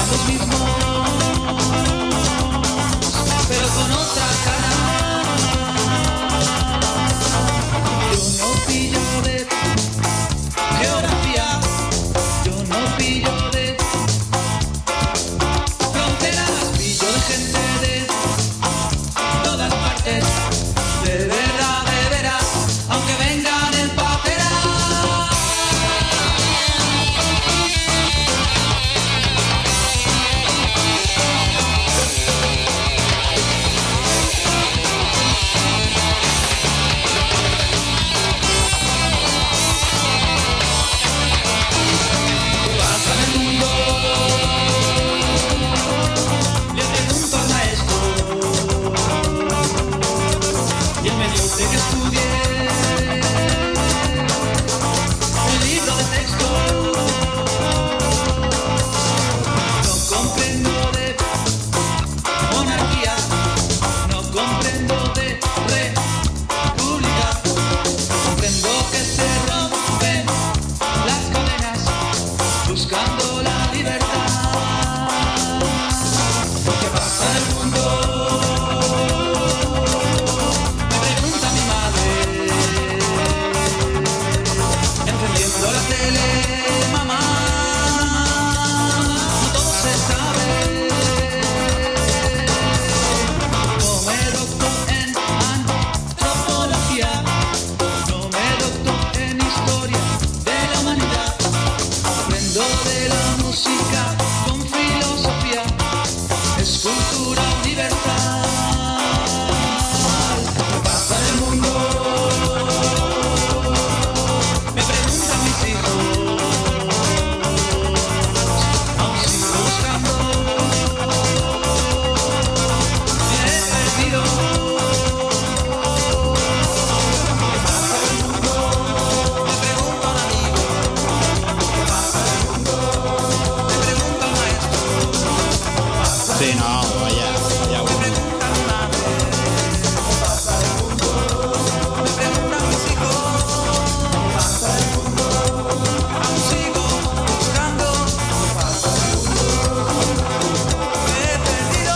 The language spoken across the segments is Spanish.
los mismos, pero con otra cara. Yo no pillo de geografía, yo no pillo de fronteras, pillo de gente de todas partes, de verdad, de veras, aunque vengan en papera. ¿Qué pasa en el mundo? Le pregunto al maestro, y él me dice que estudie el libro de texto. No comprendo de monarquía, no comprendo de república, comprendo que se rompen las cadenas buscando la libertad. ¿Qué pasa en el mundo? Me pregunta mi madre, encendiendo la tele. Mamá, no todo se sabe. No me docto en antropología, no me docto en historia de la humanidad. Aprendo de la música con filosofía, es cultura universal. ¿Qué pasa en el mundo? Me preguntan mis hijos, aún sigo buscando, me he perdido. ¿Qué pasa en el mundo? Me pregunta un amigo. ¿Qué pasa en el mundo? Me pregunta un maestro. Sí, no, vaya Me bueno. pregunta mi madre. ¿Qué pasa en el mundo? Me preguntan mis hijos. ¿Qué pasa en el mundo? Aún sigo buscando. ¿Qué pasa en el mundo? Me he perdido.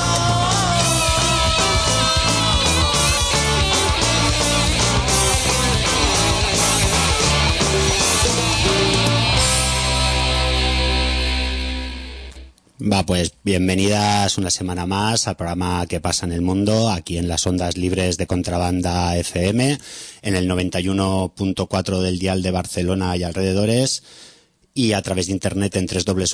Va, pues bienvenidas una semana más al programa ¿Qué pasa en el mundo? Aquí en las ondas libres de Contrabanda FM, en el 91.4 del dial de Barcelona y alrededores, y a través de internet en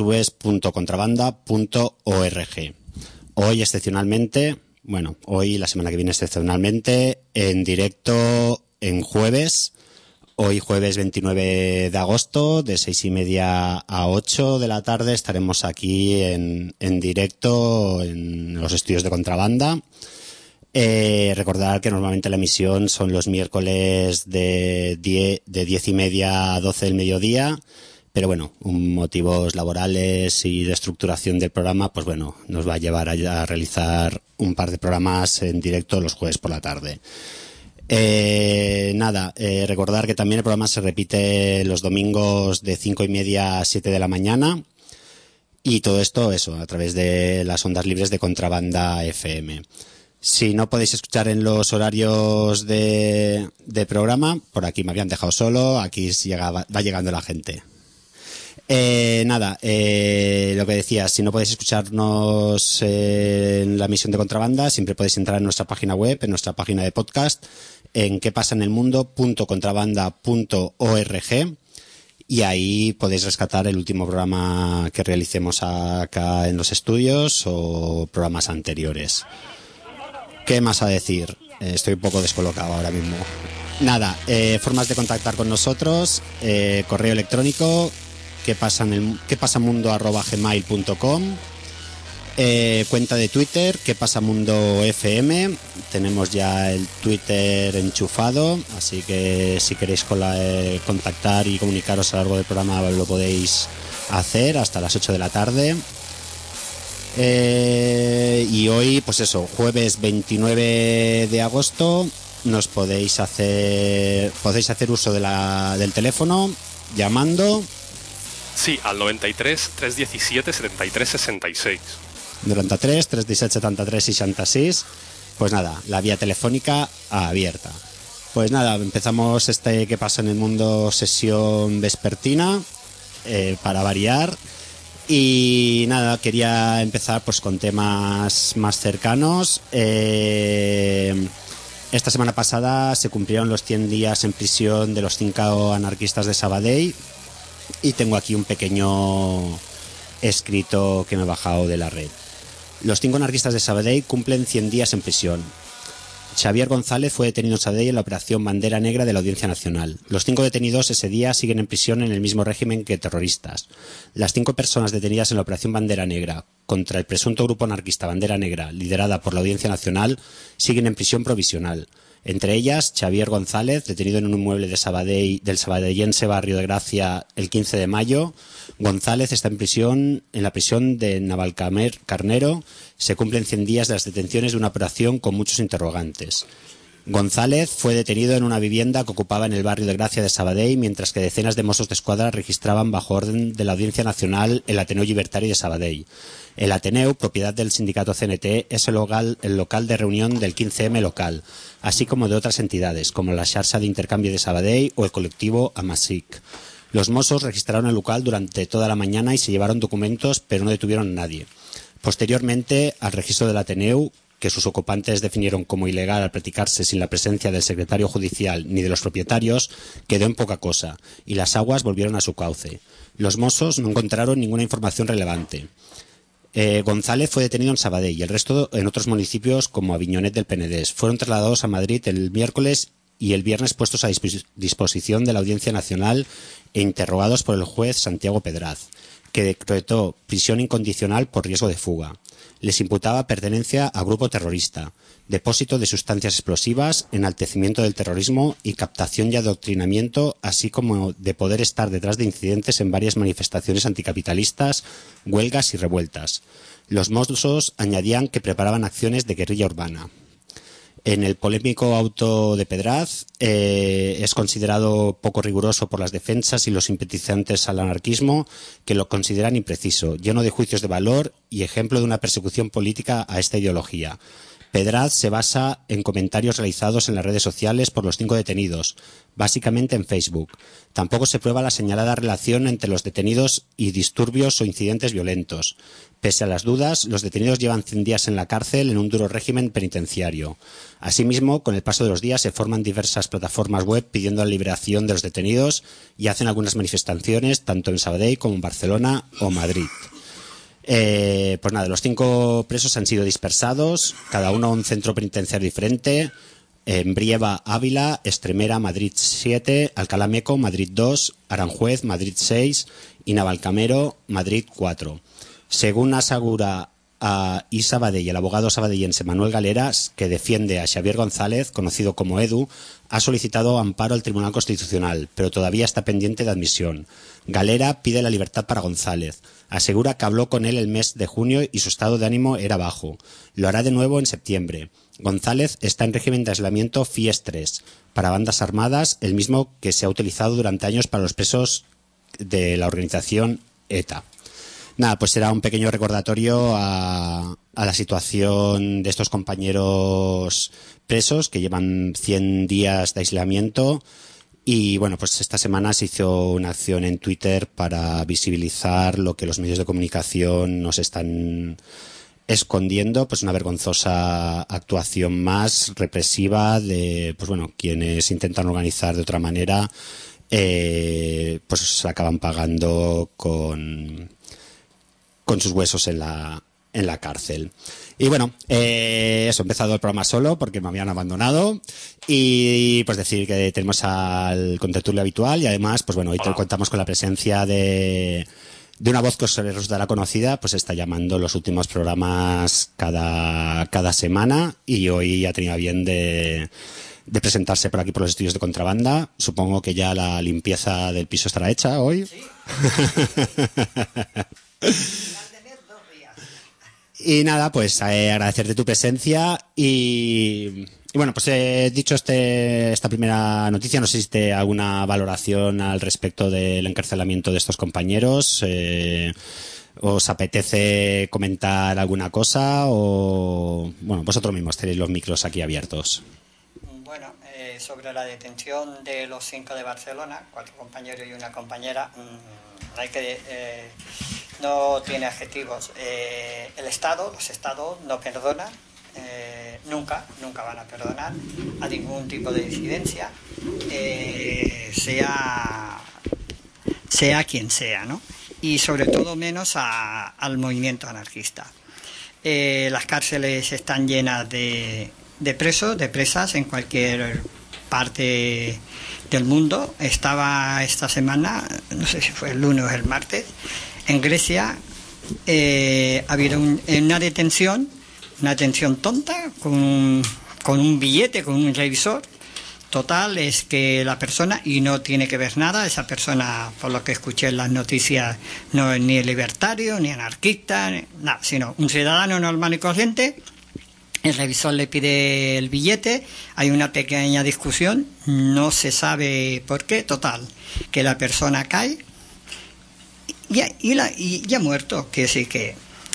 www.contrabanda.org. Hoy excepcionalmente, bueno, hoy la semana que viene excepcionalmente, en directo en jueves. Hoy jueves 29 de agosto, de 6:30 a 8 de la tarde, estaremos aquí en directo en los estudios de Contrabanda. Recordar que normalmente la emisión son los miércoles de 10:30 a 12 del mediodía, pero bueno, motivos laborales y de estructuración del programa, pues bueno, nos va a llevar a realizar un par de programas en directo los jueves por la tarde. Recordar que también el programa se repite los domingos de 5:30 a 7 de la mañana, y todo esto, eso, a través de las ondas libres de Contrabanda FM. Si no podéis escuchar en los horarios de programa, por aquí me habían dejado solo, aquí va llegando la gente. Lo que decía, si no podéis escucharnos en la emisión de Contrabanda, siempre podéis entrar en nuestra página web, en nuestra página de podcast, en quepasanelmundo.contrabanda.org, y ahí podéis rescatar el último programa que realicemos acá en los estudios o programas anteriores. ¿Qué más a decir? Estoy un poco descolocado ahora mismo. Formas de contactar con nosotros, correo electrónico quepasamundo@gmail.com, cuenta de Twitter quepasamundofm. Tenemos ya el Twitter enchufado, así que si queréis contactar y comunicaros a lo largo del programa lo podéis hacer hasta las 8 de la tarde. Y hoy, pues eso, jueves 29 de agosto, podéis hacer uso del teléfono llamando Sí, al 93 317 73 66. 93 317 73 66. Pues nada, la vía telefónica abierta. Pues nada, empezamos este ¿Qué pasa en el mundo? Sesión vespertina, para variar. Y nada, quería empezar pues con temas más cercanos. Esta semana pasada se cumplieron los 100 días en prisión de los 5 anarquistas de Sabadell. Y tengo aquí un pequeño escrito que me he bajado de la red. Los 5 anarquistas de Sabadell cumplen 100 días en prisión. Xavier González fue detenido en Sabadell en la operación Bandera Negra de la Audiencia Nacional. Los 5 detenidos ese día siguen en prisión en el mismo régimen que terroristas. Las 5 personas detenidas en la operación Bandera Negra contra el presunto grupo anarquista Bandera Negra, liderada por la Audiencia Nacional, siguen en prisión provisional. Entre ellas, Xavier González, detenido en un inmueble de Sabadell, del sabadellense barrio de Gracia el 15 de mayo. González está en prisión, en la prisión de Navalcarnero. Se cumplen 100 días de las detenciones de una operación con muchos interrogantes. González fue detenido en una vivienda que ocupaba en el barrio de Gracia de Sabadell, mientras que decenas de Mossos d'Esquadra registraban bajo orden de la Audiencia Nacional el Ateneu Llibertari de Sabadell. El Ateneu, propiedad del sindicato CNT, es el local de reunión del 15M local, así como de otras entidades, como la Xarxa de Intercambio de Sabadell o el colectivo Amasic. Los Mossos registraron el local durante toda la mañana y se llevaron documentos, pero no detuvieron a nadie. Posteriormente, al registro del Ateneu, que sus ocupantes definieron como ilegal al practicarse sin la presencia del secretario judicial ni de los propietarios, quedó en poca cosa, y las aguas volvieron a su cauce. Los Mossos no encontraron ninguna información relevante. González fue detenido en Sabadell y el resto en otros municipios como Aviñonet del Penedès. Fueron trasladados a Madrid el miércoles y el viernes puestos a disposición de la Audiencia Nacional e interrogados por el juez Santiago Pedraz, que decretó prisión incondicional por riesgo de fuga. Les imputaba pertenencia a grupo terrorista, depósito de sustancias explosivas, enaltecimiento del terrorismo y captación y adoctrinamiento, así como de poder estar detrás de incidentes en varias manifestaciones anticapitalistas, huelgas y revueltas. Los Mossos añadían que preparaban acciones de guerrilla urbana. En el polémico auto de Pedraz es considerado poco riguroso por las defensas y los simpatizantes al anarquismo, que lo consideran impreciso, lleno de juicios de valor y ejemplo de una persecución política a esta ideología. Pedraz se basa en comentarios realizados en las redes sociales por los 5 detenidos, básicamente en Facebook. Tampoco se prueba la señalada relación entre los detenidos y disturbios o incidentes violentos. Pese a las dudas, los detenidos llevan 100 días en la cárcel en un duro régimen penitenciario. Asimismo, con el paso de los días se forman diversas plataformas web pidiendo la liberación de los detenidos y hacen algunas manifestaciones tanto en Sabadell como en Barcelona o Madrid. Pues nada, los 5 presos han sido dispersados, cada uno a un centro penitenciario diferente. En Brieva, Ávila, Estremera, Madrid 7, Alcalá Meco, Madrid 2, Aranjuez, Madrid 6 y Navalcarnero, Madrid 4. Según asegura a Sabadell, el abogado sabadellense Manuel Galeras, que defiende a Xavier González, conocido como Edu, ha solicitado amparo al Tribunal Constitucional, pero todavía está pendiente de admisión. Galera pide la libertad para González. Asegura que habló con él el mes de junio y su estado de ánimo era bajo. Lo hará de nuevo en septiembre. González está en régimen de aislamiento FIES 3 para bandas armadas, el mismo que se ha utilizado durante años para los presos de la organización ETA. Nada, pues será un pequeño recordatorio a la situación de estos compañeros presos que llevan 100 días de aislamiento. Y bueno, pues esta semana se hizo una acción en Twitter para visibilizar lo que los medios de comunicación nos están escondiendo, pues una vergonzosa actuación más represiva de, pues bueno, quienes intentan organizar de otra manera, pues se acaban pagando con sus huesos en la cárcel. Y bueno, eso, he empezado el programa solo porque me habían abandonado y pues decir que tenemos al contertulio habitual y además, pues bueno, hoy contamos con la presencia de una voz que os resultará conocida, pues está llamando los últimos programas cada semana y hoy ha tenido a bien de presentarse por aquí por los estudios de Contrabanda. Supongo que ya la limpieza del piso estará hecha hoy. Sí. Y nada, pues agradecerte tu presencia y Y bueno, pues dicho esta primera noticia, no sé si existe alguna valoración al respecto del encarcelamiento de estos compañeros. ¿Os apetece comentar alguna cosa? O bueno, vosotros mismos tenéis los micros aquí abiertos. Bueno, sobre la detención de los 5 de Barcelona, 4 compañeros y una compañera, no tiene adjetivos. Los estados no perdonan, nunca van a perdonar a ningún tipo de disidencia, sea quien sea, ¿no? Y sobre todo menos al movimiento anarquista. Las cárceles están llenas de presos, de presas en cualquier parte del mundo. Estaba esta semana, no sé si fue el lunes o el martes, en Grecia. Había una detención tonta con un billete, con un revisor. Total es que la persona, y no tiene que ver nada, esa persona, por lo que escuché en las noticias, no es ni libertario, ni anarquista, nada, sino un ciudadano normal y corriente. El revisor le pide el billete, hay una pequeña discusión, no se sabe por qué, total, que la persona cae y ya muerto, que sí que...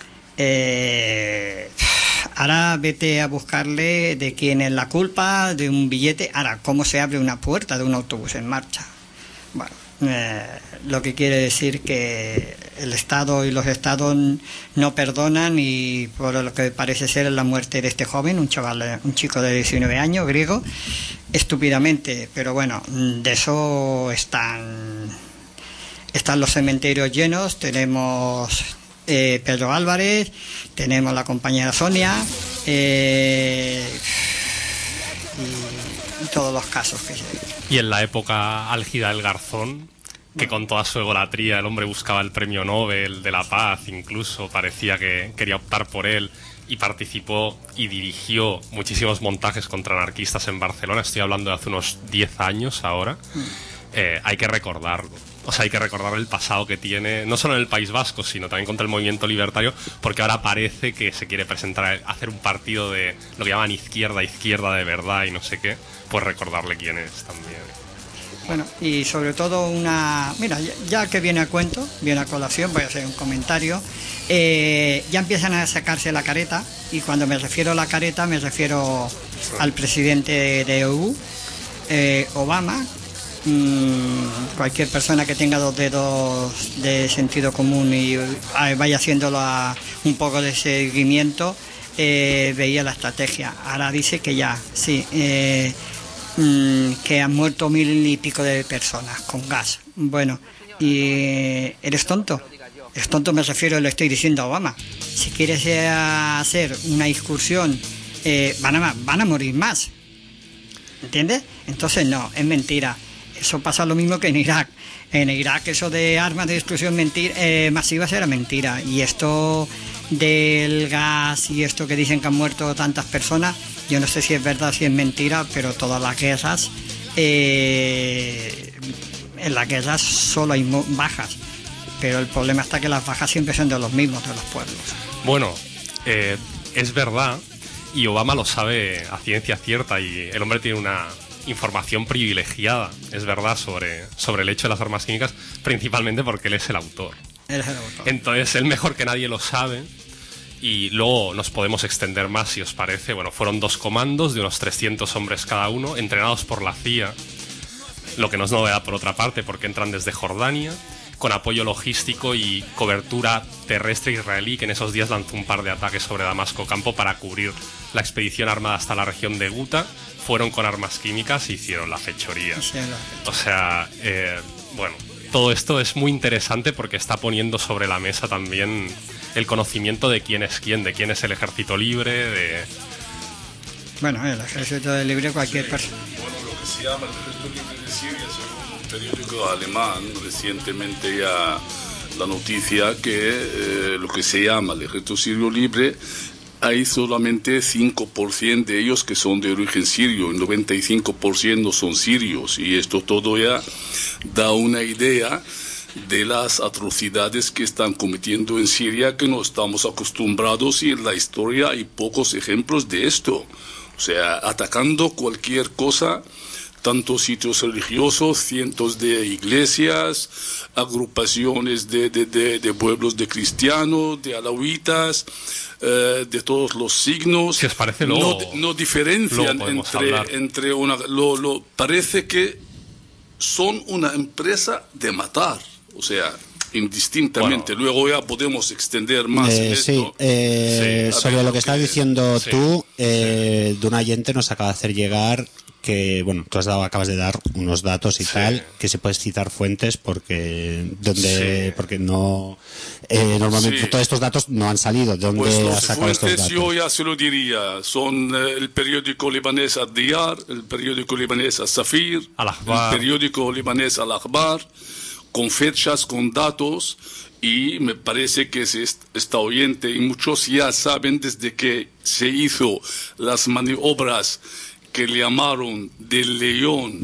ahora vete a buscarle de quién es la culpa de un billete. Ahora, ¿cómo se abre una puerta de un autobús en marcha? Bueno, lo que quiere decir que el Estado y los Estados no perdonan, y por lo que parece ser la muerte de este joven, un chico de 19 años, griego, estúpidamente. Pero bueno, de eso están los cementerios llenos. Tenemos... Pedro Álvarez, tenemos la compañera Sonia, y todos los casos que se... Y en la época álgida del Garzón, que con toda su egolatría el hombre buscaba el premio Nobel de la Paz, incluso parecía que quería optar por él, y participó y dirigió muchísimos montajes contra anarquistas en Barcelona. Estoy hablando de hace unos 10 años ahora. Hay que recordarlo. O sea, hay que recordar el pasado que tiene, no solo en el País Vasco, sino también contra el movimiento libertario, porque ahora parece que se quiere presentar, hacer un partido de lo que llaman izquierda de verdad y no sé qué. Pues recordarle quién es también. Bueno, y sobre todo mira, ya que viene a cuento, viene a colación, voy a hacer un comentario. Ya empiezan a sacarse la careta, y cuando me refiero a la careta me refiero al presidente de EU, Obama. Cualquier persona que tenga 2 dedos de sentido común y vaya haciéndolo un poco de seguimiento, veía la estrategia. Ahora dice que ya, sí, que han muerto 1000 y pico de personas con gas. Bueno, y eres tonto. Es tonto, me refiero, le estoy diciendo a Obama. Si quieres hacer una excursión, van a morir más. ¿Entiendes? Entonces no, es mentira. Eso pasa lo mismo que en Irak. En Irak eso de armas de destrucción masivas era mentira. Y esto del gas y esto que dicen que han muerto tantas personas, yo no sé si es verdad, si es mentira, pero todas las guerras, en las guerras solo hay bajas. Pero el problema está que las bajas siempre son de los mismos, de los pueblos. Bueno, es verdad, y Obama lo sabe a ciencia cierta, y el hombre tiene una información privilegiada, es verdad, sobre el hecho de las armas químicas, principalmente porque él es el autor. Entonces él mejor que nadie lo sabe, y luego nos podemos extender más si os parece. Bueno, fueron 2 comandos de unos 300 hombres cada uno, entrenados por la CIA, lo que no es novedad por otra parte, porque entran desde Jordania, con apoyo logístico y cobertura terrestre israelí, que en esos días lanzó un par de ataques sobre Damasco Campo para cubrir la expedición armada hasta la región de Guta. Fueron con armas químicas e hicieron la fechoría. O sea, bueno, todo esto es muy interesante porque está poniendo sobre la mesa también el conocimiento de quién es quién, de quién es el Ejército Libre, Bueno, el Ejército Libre cualquier persona. Bueno, lo que se llama el Ejército Libre de Siria, según un periódico alemán, recientemente ya la noticia que lo que se llama el Ejército Sirio Libre, hay solamente 5% de ellos que son de origen sirio, el 95% no son sirios, y esto todo ya da una idea de las atrocidades que están cometiendo en Siria, que no estamos acostumbrados, y en la historia hay pocos ejemplos de esto. O O sea, atacando cualquier cosa, tanto sitios religiosos, cientos de iglesias, agrupaciones de pueblos de cristianos, de alawitas, de todos los signos. Si os parece, luego, no diferencian entre una... parece que son una empresa de matar, o sea, indistintamente. Bueno, luego ya podemos extender más en esto. Sobre lo que estás diciendo sí, tú, de un oyente nos acaba de hacer llegar que, bueno, tú acabas de dar unos datos y tal, que se puedes citar fuentes porque porque no normalmente todos estos datos no han salido. ¿De dónde Pues has los sacado estos fuentes datos? yo ya se lo diría, son el periódico libanés Ad-Diyar, el periódico libanés As-Safir, Al-Akhbar, el periódico libanés Al-Akhbar, con fechas, con datos, y me parece que esta oyente y muchos ya saben desde que se hizo las maniobras que le llamaron del león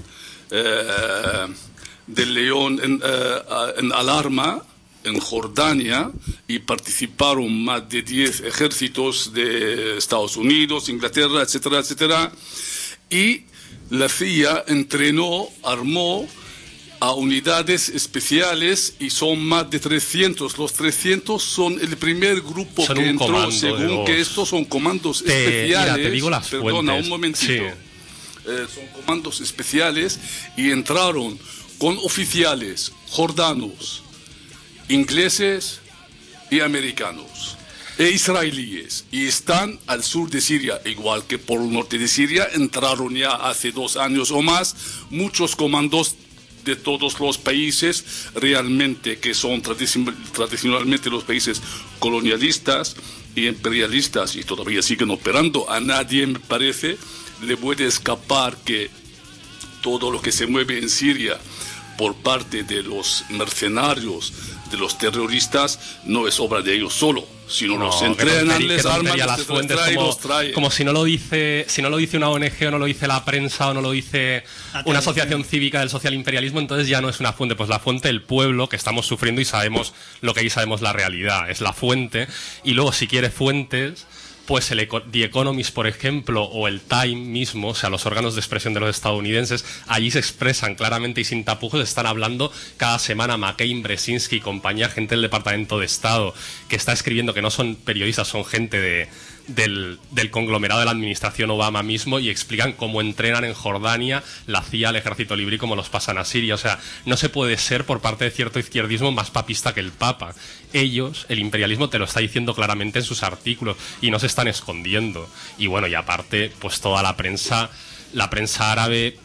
en alarma en Jordania, y participaron más de 10 ejércitos de Estados Unidos, Inglaterra, etcétera, etcétera, y la CIA entrenó, armó a unidades especiales, y son más de 300. Los 300 son el primer grupo son que entró, comando según que estos son comandos especiales. Mira, te digo las Perdona, fuentes. un momentito. Sí. Son comandos especiales, y entraron con oficiales jordanos, ingleses y americanos e israelíes, y están al sur de Siria, igual que por el norte de Siria entraron ya hace 2 años o más muchos comandos de todos los países realmente que son tradicionalmente los países colonialistas y imperialistas, y todavía siguen operando. A nadie, me parece, le puede escapar que todo lo que se mueve en Siria por parte de los mercenarios, de los terroristas, no es obra de ellos solo, sino los entrenan, les arman, los traen. Como si no lo dice una ONG, o no lo dice la prensa, o no lo dice una asociación cívica del socialimperialismo, entonces ya no es una fuente. Pues la fuente, el pueblo, que estamos sufriendo y sabemos lo que ahí sabemos la realidad, es la fuente. Y luego, si quiere fuentes, pues The Economist, por ejemplo, o el Time mismo, o sea, los órganos de expresión de los estadounidenses, allí se expresan claramente y sin tapujos. Están hablando cada semana McCain, Brzezinski y compañía, gente del Departamento de Estado, que está escribiendo, que no son periodistas, son gente del conglomerado de la administración Obama mismo, y explican cómo entrenan en Jordania la CIA, el ejército libre, y cómo los pasan a Siria. O sea, no se puede ser, por parte de cierto izquierdismo, más papista que el Papa. Ellos, el imperialismo, te lo está diciendo claramente en sus artículos, y no se están escondiendo. Y bueno, y aparte, pues toda la prensa árabe,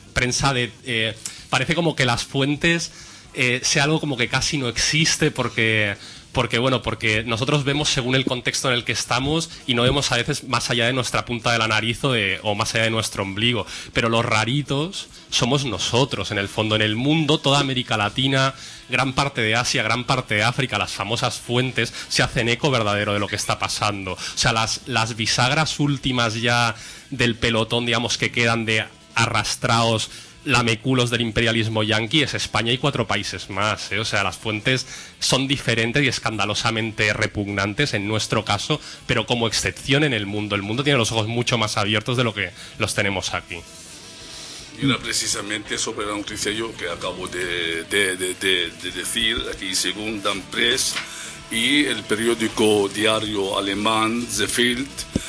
parece como que las fuentes sea algo como que casi no existe, porque nosotros vemos según el contexto en el que estamos, y no vemos a veces más allá de nuestra punta de la nariz o más allá de nuestro ombligo. Pero los raritos somos nosotros, en el fondo. En el mundo, toda América Latina, gran parte de Asia, gran parte de África, las famosas fuentes se hacen eco verdadero de lo que está pasando. O sea, las bisagras últimas ya del pelotón, digamos, que quedan de arrastrados lameculos del imperialismo yanqui es España y 4 países más, ¿eh? O sea, las fuentes son diferentes y escandalosamente repugnantes en nuestro caso, pero como excepción en el mundo. El mundo tiene los ojos mucho más abiertos de lo que los tenemos aquí. Y era precisamente sobre la noticia yo que acabo de decir aquí, según Dan Press y el periódico diario alemán The Bild,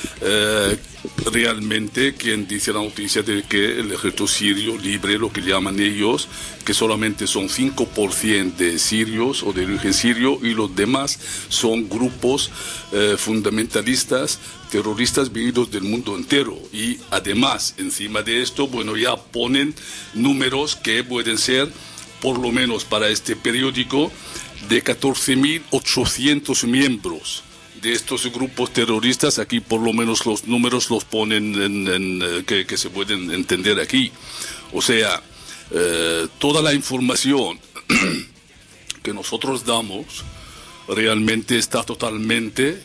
realmente quien dice la noticia de que el ejército sirio libre, lo que llaman ellos, que solamente son 5% de sirios o de origen sirio, y los demás son grupos fundamentalistas, terroristas venidos del mundo entero. Y además, encima de esto, bueno, ya ponen números que pueden ser, por lo menos para este periódico, de 14.800 miembros de estos grupos terroristas. Aquí por lo menos los números los ponen que se pueden entender aquí. O sea, toda la información que nosotros damos realmente está totalmente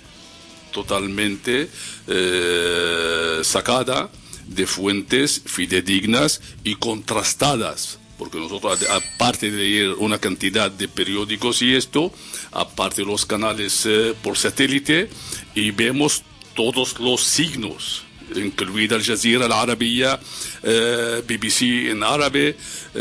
sacada de fuentes fidedignas y contrastadas. Porque nosotros, aparte de leer una cantidad de periódicos y esto, aparte de los canales por satélite, y vemos todos los signos incluida Al Jazeera Al Arabiya, BBC en árabe,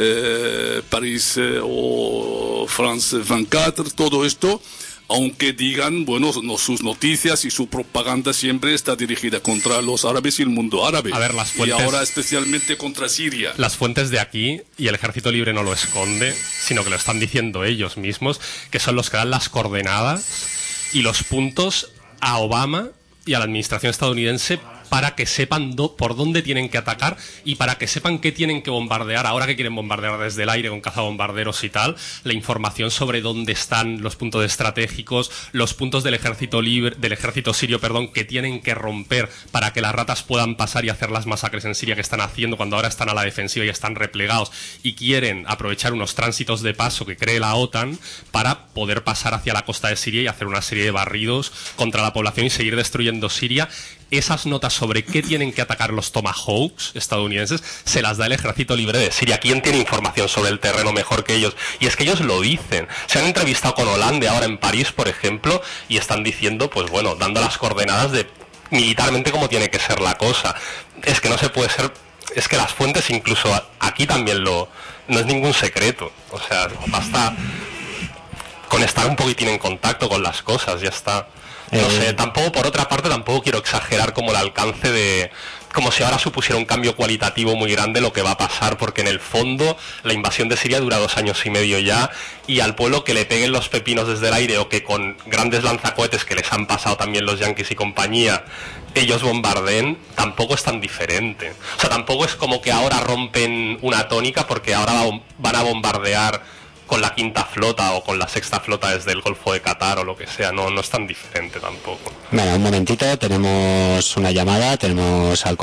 París o France 24, todo esto, aunque digan, bueno, sus noticias y su propaganda siempre está dirigida contra los árabes y el mundo árabe. A ver, las fuentes, y ahora especialmente contra Siria. Las fuentes de aquí, y el Ejército Libre no lo esconde, sino que lo están diciendo ellos mismos, que son los que dan las coordenadas y los puntos a Obama y a la administración estadounidense para que sepan por dónde tienen que atacar y para que sepan qué tienen que bombardear. Ahora que quieren bombardear desde el aire con cazabombarderos y tal, la información sobre dónde están los puntos estratégicos, los puntos del ejército sirio, que tienen que romper para que las ratas puedan pasar y hacer las masacres en Siria que están haciendo cuando ahora están a la defensiva y están replegados y quieren aprovechar unos tránsitos de paso que cree la OTAN para poder pasar hacia la costa de Siria y hacer una serie de barridos contra la población y seguir destruyendo Siria. Esas notas sobre qué tienen que atacar los Tomahawks estadounidenses se las da el Ejército Libre de Siria. ¿Quién tiene información sobre el terreno mejor que ellos? Y es que ellos lo dicen. Se han entrevistado con Hollande ahora en París, por ejemplo, y están diciendo, pues bueno, dando las coordenadas de militarmente cómo tiene que ser la cosa. Es que no se puede ser... Es que las fuentes incluso aquí también no es ningún secreto. O sea, basta con estar un poquitín en contacto con las cosas, ya está. No sé, tampoco, por otra parte, tampoco quiero exagerar como el alcance de... Como si ahora supusiera un cambio cualitativo muy grande lo que va a pasar, porque en el fondo la invasión de Siria dura 2 años y medio ya, y al pueblo que le peguen los pepinos desde el aire o que con grandes lanzacohetes que les han pasado también los yanquis y compañía, ellos bombardeen, tampoco es tan diferente. O sea, tampoco es como que ahora rompen una tónica porque ahora van a bombardear con la 5ª flota o con la 6ª flota desde el Golfo de Qatar o lo que sea, no es tan diferente tampoco. Bueno, un momentito, tenemos una llamada, tenemos al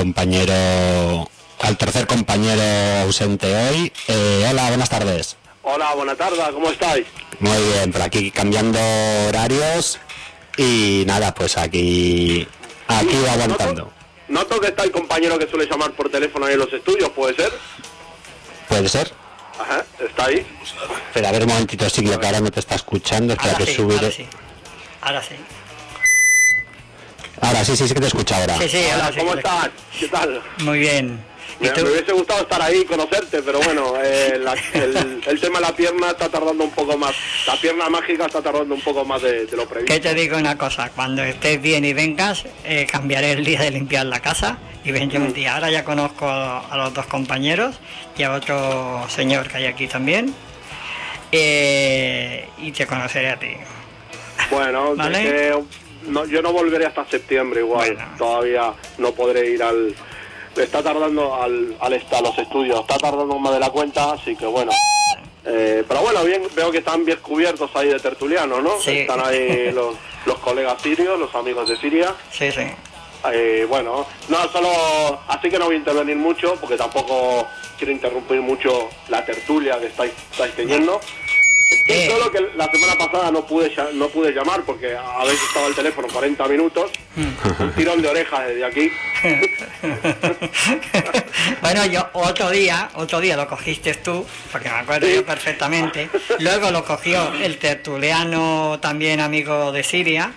tercer compañero ausente hoy. Hola, buenas tardes. Hola, buenas tardes, ¿cómo estáis? Muy bien, por aquí cambiando horarios y nada, pues aquí aguantando. Noto que está el compañero que suele llamar por teléfono ahí en los estudios, ¿puede ser? ¿Puede ser? Ajá, está ahí. Espera, a ver un momentito, Silvia, que ahora no te está escuchando. Espera, Ahora que sí, subiré. ahora sí. Ahora sí que te escucho ahora. Sí, ahora sí. ¿Cómo estás? ¿Qué tal? Muy bien. ¿Y Me tú? hubiese gustado estar ahí y conocerte, pero bueno, el tema de la pierna está tardando un poco más. La pierna mágica está tardando un poco más de lo previsto. ¿Qué te digo una cosa? Cuando estés bien y vengas, cambiaré el día de limpiar la casa y vendré un día. Ahora ya conozco a los 2 compañeros y a otro señor que hay aquí también. Y te conoceré a ti. Bueno, ¿Vale? yo no volveré hasta septiembre igual. Bueno. Todavía no podré ir está tardando a los estudios, está tardando más de la cuenta, así que bueno. Pero bueno, bien, veo que están bien cubiertos ahí de tertulianos, ¿no? Sí. Están ahí los colegas sirios, los amigos de Siria. Sí. Bueno, no, solo... Así que no voy a intervenir mucho, porque tampoco quiero interrumpir mucho la tertulia que estáis teniendo. Solo que la semana pasada no pude llamar porque habéis estado al teléfono 40 minutos. Un tirón de orejas desde aquí. Bueno, yo otro día lo cogiste tú, porque me acuerdo yo perfectamente. Luego lo cogió el tertuliano también amigo de Siria.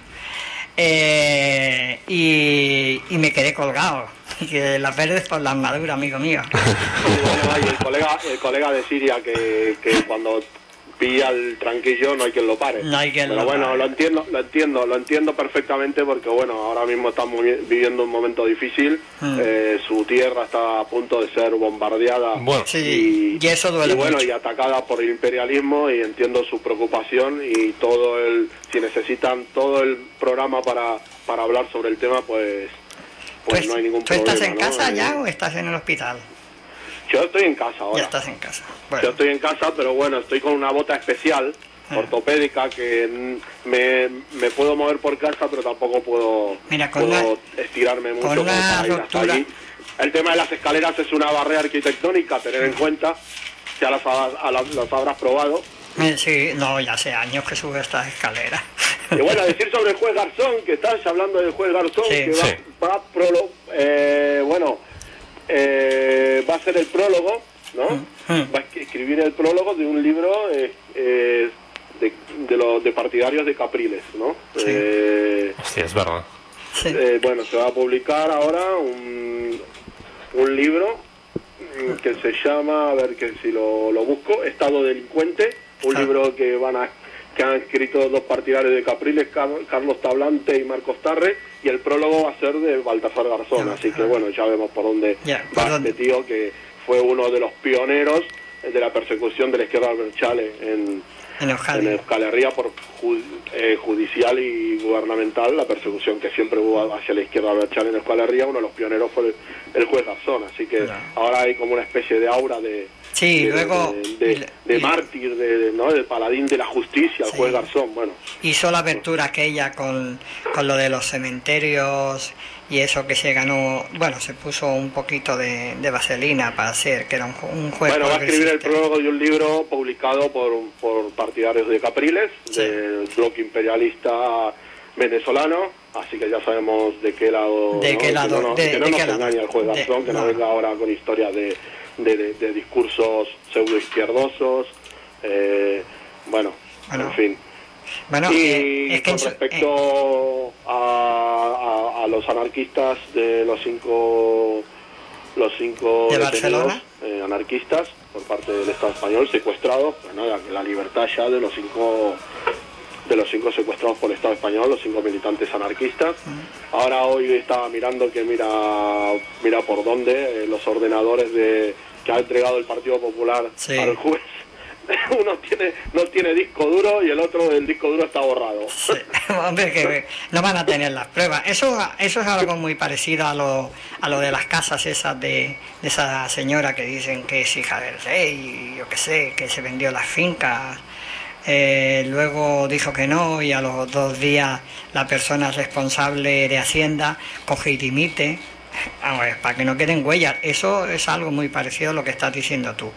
Y me quedé colgado. Que las verdes por la armadura, amigo mío. Y el colega de Siria que cuando pilla el tranquillo no hay quien lo pare. No hay quien Pero lo bueno, pare. lo entiendo perfectamente porque bueno, ahora mismo estamos viviendo un momento difícil. Su tierra está a punto de ser bombardeada. Bueno, Sí, y eso duele bueno, mucho. y atacada por el imperialismo, y entiendo su preocupación y si necesitan todo el programa para hablar sobre el tema, pues no hay ningún ¿Tú problema. estás en ¿no? casa ya o estás en el hospital? Yo estoy en casa ahora. Ya estás en casa. Yo Bueno, estoy en casa, pero bueno, estoy con una bota especial, ortopédica, que me puedo mover por casa, pero tampoco puedo, Mira, con estirarme mucho con como una para ir hasta ruptura. allí. El tema de las escaleras es una barrera arquitectónica a tener en cuenta, ya las habrás probado. sí, no, ya hace años que sube estas escaleras. Y bueno, decir sobre el juez Garzón, que estás hablando del juez Garzón, Sí. que Sí. va a ser el prólogo, ¿no? Va a escribir el prólogo de un libro de partidarios de Capriles, ¿no? hostia, es verdad. Sí. Bueno, se va a publicar ahora un libro que se llama, a ver que si lo busco, Estado Delincuente, un libro que han escrito dos partidarios de Capriles, Carlos Tablante y Marcos Tarre, y el prólogo va a ser de Baltasar Garzón, así que bueno, ya vemos por dónde va este tío, que fue uno de los pioneros de la persecución de la izquierda abertzale en Euskal Herria por judicial y gubernamental, la persecución que siempre hubo hacia la izquierda abertzale en Euskal Herria. Uno de los pioneros fue el juez Garzón, así que ahora hay como una especie de aura de mártir, de paladín de la justicia, el juez Garzón. Bueno, hizo la apertura aquella con lo de los cementerios y eso que se ganó, bueno, se puso un poquito de vaselina para hacer, que era un juez. Bueno, va a escribir el prólogo de un libro publicado por partidarios de Capriles, del bloque imperialista venezolano, así que ya sabemos de qué lado, que no nos engaña el juez Garzón, que no venga ahora con historias de discursos pseudoizquierdosos, bueno, en fin. Bueno, y con respecto a los anarquistas de los cinco de detenidos anarquistas por parte del Estado español secuestrados, pues nada, la libertad ya de los cinco secuestrados por el Estado español, los 5 militantes anarquistas. Ahora hoy estaba mirando que mira por dónde los ordenadores que ha entregado el Partido Popular al juez. Uno no tiene disco duro y el otro, el disco duro está borrado. Sí. Hombre, que no van a tener las pruebas. Eso es algo muy parecido a lo de las casas esas de esa señora que dicen que es hija del rey, yo qué sé, que se vendió las fincas. Luego dijo que no, y a los 2 días la persona responsable de Hacienda coge y dimite. Para que no queden huellas. Eso es algo muy parecido a lo que estás diciendo tú.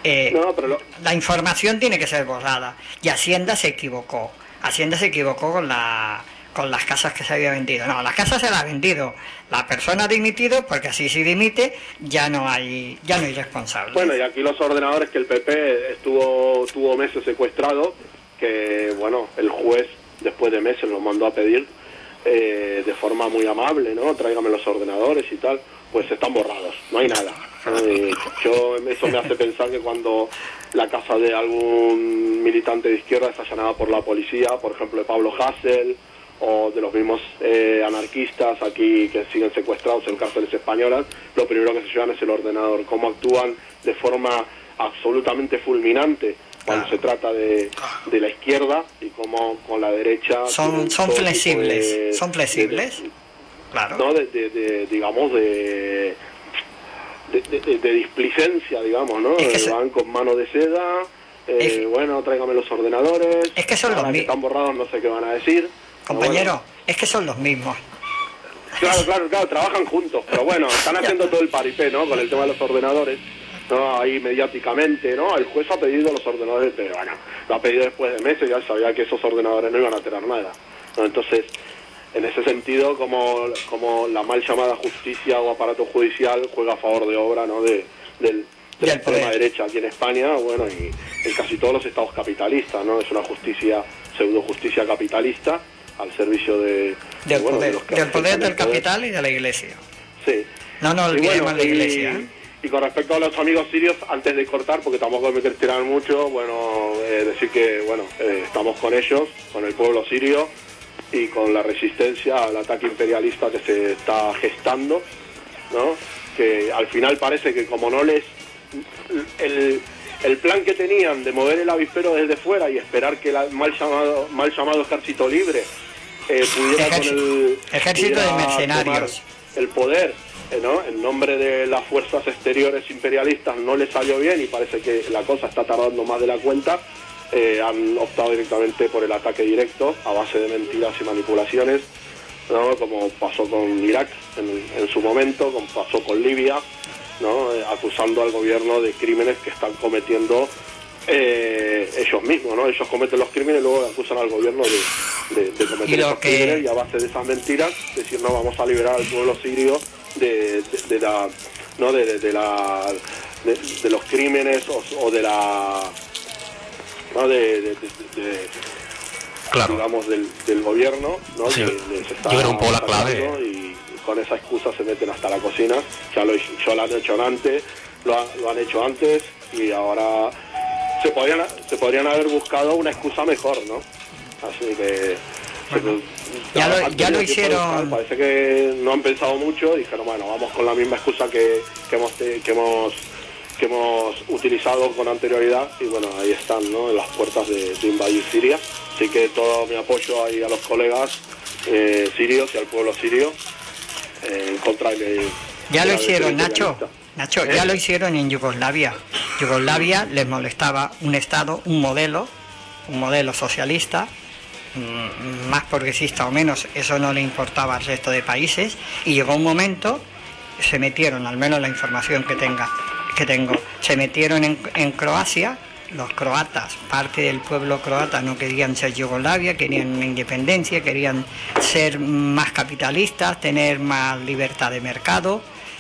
La información tiene que ser borrada, y Hacienda se equivocó con las casas que se había vendido. No, las casas se las ha vendido la persona ha dimitido, porque así si dimite ya no hay responsable. Bueno, y aquí los ordenadores que el PP tuvo meses secuestrados, que bueno, el juez después de meses los mandó a pedir de forma muy amable, ¿no? Tráigame los ordenadores y tal, pues están borrados, no hay nada. Eso me hace pensar que cuando la casa de algún militante de izquierda es allanada por la policía, por ejemplo de Pablo Hasél, o de los mismos anarquistas aquí que siguen secuestrados en cárceles españolas, lo primero que se llevan es el ordenador. Cómo actúan de forma absolutamente fulminante cuando se trata de la izquierda, y cómo con la derecha son flexibles, claro, ¿no? Digamos de displicencia, digamos, ¿no? Van con mano de seda. Bueno, tráigame los ordenadores. Es que son los mismos. Están borrados, no sé qué van a decir. Compañero, es que son los mismos. Claro, trabajan juntos, pero bueno, están haciendo todo el paripé, ¿no? Con el tema de los ordenadores, ¿no? Ahí mediáticamente, ¿no? El juez ha pedido los ordenadores, pero bueno, lo ha pedido después de meses, ya sabía que esos ordenadores no iban a tener nada, ¿no? Entonces, en ese sentido, como la mal llamada justicia o aparato judicial juega a favor de obra, ¿no? De la extrema derecha aquí en España, bueno, y en casi todos los estados capitalistas, ¿no? Es una justicia, pseudo justicia capitalista, al servicio del poder del capital y de la Iglesia. Sí. No olvidemos la Iglesia. Y con respecto a los amigos sirios, antes de cortar, porque tampoco me quiero tirar mucho, bueno, decir que bueno, estamos con ellos, con el pueblo sirio y con la resistencia al ataque imperialista que se está gestando, ¿no? Que al final parece que como no les... El plan que tenían de mover el avispero desde fuera y esperar que el mal llamado ejército libre pudiera con el ejército de mercenarios el poder, ¿no? En nombre de las fuerzas exteriores imperialistas, no les salió bien y parece que la cosa está tardando más de la cuenta. Han optado directamente por el ataque directo a base de mentiras y manipulaciones, ¿no? Como pasó con Irak en su momento, como pasó con Libia, ¿no? Acusando al gobierno de crímenes que están cometiendo ellos mismos, ¿no? Ellos cometen los crímenes y luego acusan al gobierno de cometer esos crímenes, y a base de esas mentiras decir, no, vamos a liberar al pueblo sirio de los crímenes o de la... ¿no? digamos, del gobierno, ¿no? Sí. Que les está Yo creo un poco la atacando clave. y con esa excusa se meten hasta la cocina. Ya lo han hecho antes, lo han hecho antes y ahora se podrían haber buscado una excusa mejor, ¿no? Así que ya lo hicieron. Parece que no han pensado mucho, dijeron, bueno, vamos con la misma excusa que hemos utilizado con anterioridad y bueno, ahí están, ¿no? En las puertas de invadir Siria. Así que todo mi apoyo ahí a los colegas sirios y al pueblo sirio en contra de... Ya lo hicieron, Nacho, ya lo hicieron en Yugoslavia. Yugoslavia les molestaba un Estado, un modelo socialista, más progresista o menos, eso no le importaba al resto de países, y llegó un momento, se metieron, al menos la información que tengo, se metieron en Croacia. Los croatas, parte del pueblo croata, no querían ser Yugoslavia, querían una independencia, querían ser más capitalistas, tener más libertad de mercado,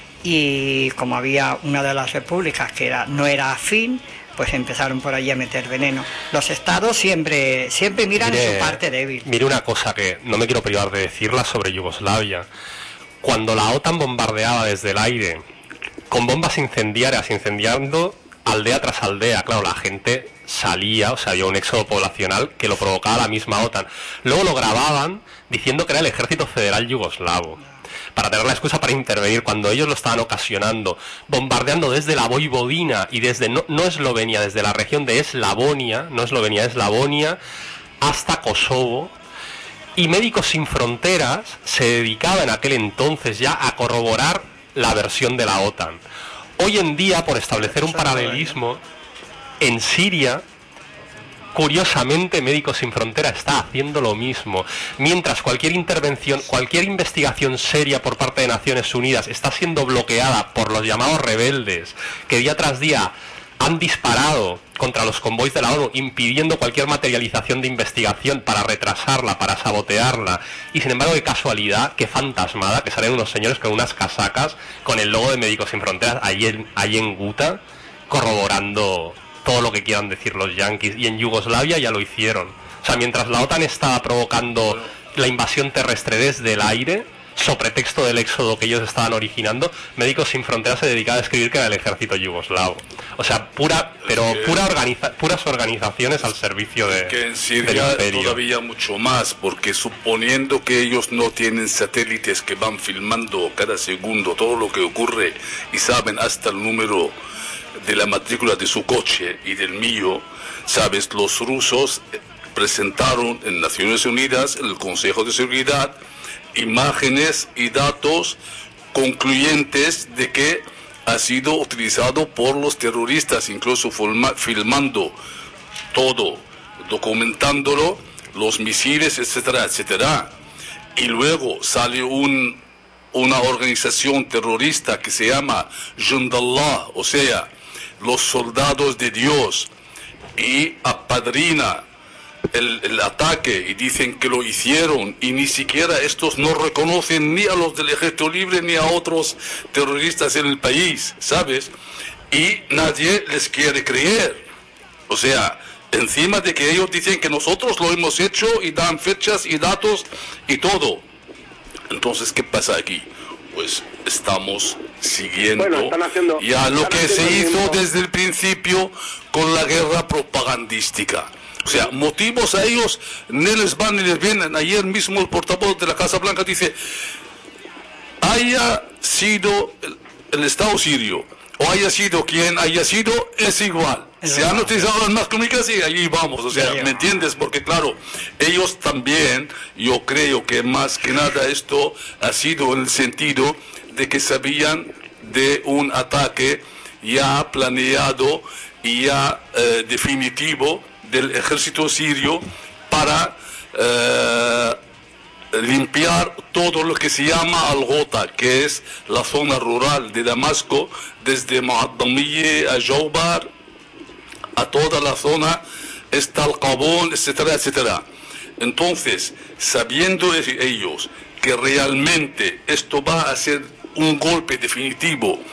y como había una de las repúblicas que no era afín, pues empezaron por allí a meter veneno. Los estados siempre miran su parte débil. Mire una cosa que no me quiero privar de decirla sobre Yugoslavia. Cuando la OTAN bombardeaba desde el aire con bombas incendiarias, incendiando aldea tras aldea, claro, la gente salía, o sea, había un éxodo poblacional que lo provocaba la misma OTAN. Luego lo grababan diciendo que era el ejército federal yugoslavo, para tener la excusa para intervenir cuando ellos lo estaban ocasionando, bombardeando desde la Voivodina y desde no Eslovenia, desde la región de Eslavonia, no Eslovenia, Eslavonia, hasta Kosovo. Y Médicos Sin Fronteras se dedicaba en aquel entonces ya a corroborar la versión de la OTAN. Hoy en día, por establecer un paralelismo, en Siria, curiosamente, Médicos Sin Fronteras está haciendo lo mismo. Mientras cualquier intervención, cualquier investigación seria por parte de Naciones Unidas está siendo bloqueada por los llamados rebeldes, que día tras día han disparado contra los convoys de la ONU, impidiendo cualquier materialización de investigación para retrasarla, para sabotearla. Y sin embargo, qué casualidad, qué fantasmada, que salen unos señores con unas casacas con el logo de Médicos Sin Fronteras ahí en Guta, corroborando todo lo que quieran decir los yanquis. Y en Yugoslavia ya lo hicieron. O sea, mientras la OTAN estaba provocando la invasión terrestre desde el aire, sobre pretexto del éxodo que ellos estaban originando, Médicos Sin Fronteras se dedicaba a escribir que era el ejército yugoslavo. O sea, puras organizaciones al servicio de que en Siria del imperio. Todavía mucho más, porque suponiendo que ellos no tienen satélites que van filmando cada segundo todo lo que ocurre y saben hasta el número de la matrícula de su coche y del mío, sabes, los rusos presentaron en Naciones Unidas, en el Consejo de Seguridad, imágenes y datos concluyentes de que ha sido utilizado por los terroristas, incluso filmando todo, documentándolo, los misiles, etcétera, etcétera. Y luego sale una organización terrorista que se llama Jundallah, o sea, los soldados de Dios, y apadrina el ataque y dicen que lo hicieron, y ni siquiera estos no reconocen ni a los del Ejército Libre ni a otros terroristas en el país, ¿sabes? Y nadie les quiere creer. O sea, encima de que ellos dicen que nosotros lo hemos hecho y dan fechas y datos y todo. Entonces, ¿qué pasa aquí? Pues estamos siguiendo ya lo que se hizo desde el principio con la guerra propagandística. O sea, motivos a ellos no les van ni les vienen. Ayer mismo el portavoz de la Casa Blanca dice, haya sido el Estado sirio o haya sido quien haya sido, es igual. Se han utilizado las más cómicas y allí vamos. O sea, ¿me entiendes? Porque claro, ellos también, yo creo que más que nada esto ha sido en el sentido de que sabían de un ataque ya planeado y ya definitivo del ejército sirio para limpiar todo lo que se llama Al-Ghouta, que es la zona rural de Damasco, desde Muaddamiye a Jaubar, a toda la zona, está Al-Qabul, etcétera, etcétera. Entonces, sabiendo ellos que realmente esto va a ser un golpe definitivo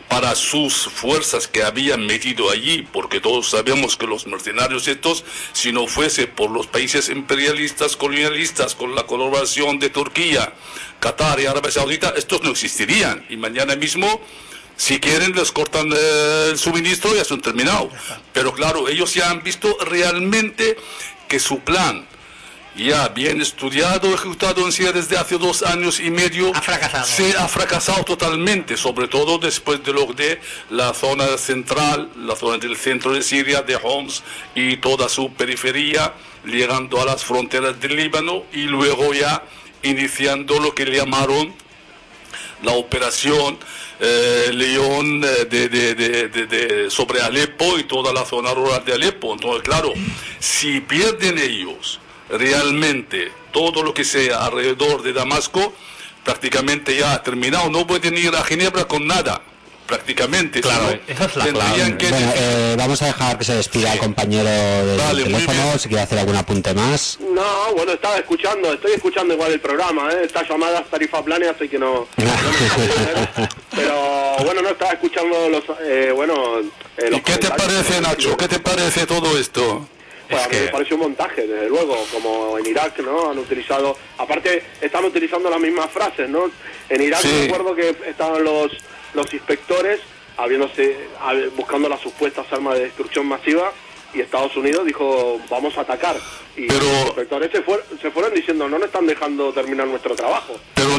para sus fuerzas que habían metido allí, porque todos sabemos que los mercenarios estos, si no fuese por los países imperialistas, colonialistas, con la colaboración de Turquía, Qatar y Arabia Saudita, estos no existirían. Y mañana mismo, si quieren, les cortan el suministro y ya son terminados. Pero claro, ellos ya han visto realmente que su plan, ya bien estudiado, ejecutado en Siria desde hace 2 años y medio, se ha fracasado totalmente, sobre todo después de lo de la zona central, la zona del centro de Siria, de Homs y toda su periferia, llegando a las fronteras del Líbano y luego ya iniciando lo que le llamaron la operación León sobre Alepo y toda la zona rural de Alepo. Entonces, claro, si pierden ellos realmente todo lo que sea alrededor de Damasco, prácticamente ya ha terminado, no pueden ir a Ginebra con nada, prácticamente. Claro, sino esa es la tendrían clave. que Bueno, vamos a dejar que se despida el compañero del Vale, muy teléfono, bien. si quiere hacer algún apunte más. No, bueno, estoy escuchando igual el programa, ¿eh? Esta llamada es tarifa plana, así que no me sale, pero bueno, no estaba escuchando los ¿Y qué te parece, Nacho? ¿Qué te parece todo esto? Pues Es a mí me que- pareció un montaje, desde luego, como en Irak, ¿no? Han utilizado, aparte están utilizando las mismas frases, ¿no? En Irak Sí. recuerdo que estaban los inspectores buscando las supuestas armas de destrucción masiva y Estados Unidos dijo, vamos a atacar. Y Pero- los inspectores se fueron diciendo, no nos están dejando terminar nuestro trabajo. Pero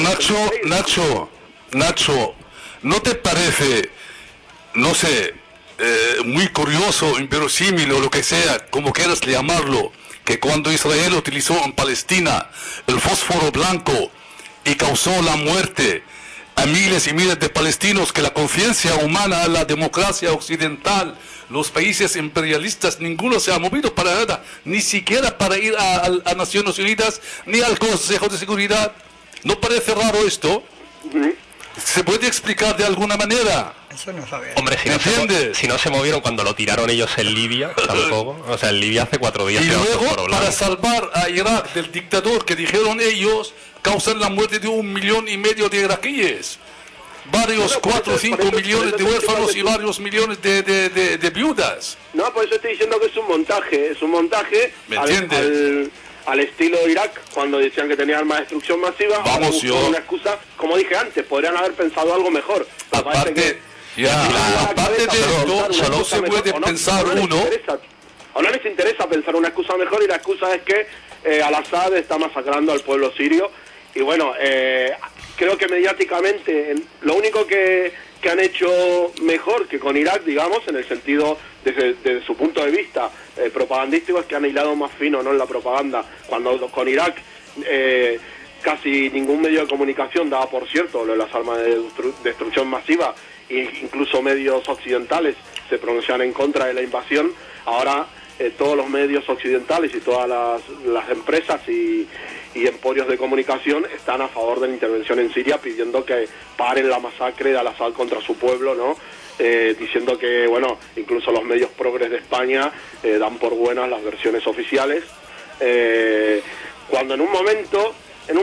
Nacho, ¿no te parece, no sé, muy curioso, inverosímil o lo que sea, como quieras llamarlo, que cuando Israel utilizó en Palestina el fósforo blanco y causó la muerte a miles y miles de palestinos, que la confianza humana a la democracia occidental, los países imperialistas, ninguno se ha movido para nada, ni siquiera para ir a Naciones Unidas, ni al Consejo de Seguridad? ¿No parece raro esto? ¿Se puede explicar de alguna manera? Eso no sabía. Hombre, ¿Entiendes? si no se movieron cuando lo tiraron ellos en Libia, tampoco. O sea, en Libia hace 4 días. Y que luego, fósforo blanco. para salvar a Irak del dictador que dijeron ellos, causan la muerte de 1,5 millones de iraquíes. Varios, Bueno, por 4 o eso- 5 por eso- millones por de eso huérfanos estoy y diciendo varios millones de viudas. No, por eso estoy diciendo que es un montaje ¿Me entiendes? al estilo Irak, cuando decían que tenía armas de destrucción masiva. Vamos, ahora buscan yo- una excusa, como dije antes, podrían haber pensado algo mejor. Me parece Aparte, que- ya, tienen la aparte de cabeza para esto, pensar una solo excusa se mejor, puede o no, pensar o no les uno. interesa. O no les interesa pensar una excusa mejor, y la excusa es que Al-Assad está masacrando al pueblo sirio. Y bueno, creo que mediáticamente lo único que han hecho mejor que con Irak, digamos, en el sentido desde su punto de vista propagandístico, es que han hilado más fino, ¿no?, en la propaganda. Cuando con Irak casi ningún medio de comunicación daba por cierto lo de las armas de destrucción masiva, e incluso medios occidentales se pronunciaban en contra de la invasión. Ahora todos los medios occidentales y todas las empresas y emporios de comunicación están a favor de la intervención en Siria, pidiendo que paren la masacre de Al-Assad contra su pueblo, ¿no? Diciendo que, bueno, incluso los medios progres de España dan por buenas las versiones oficiales, cuando en un momento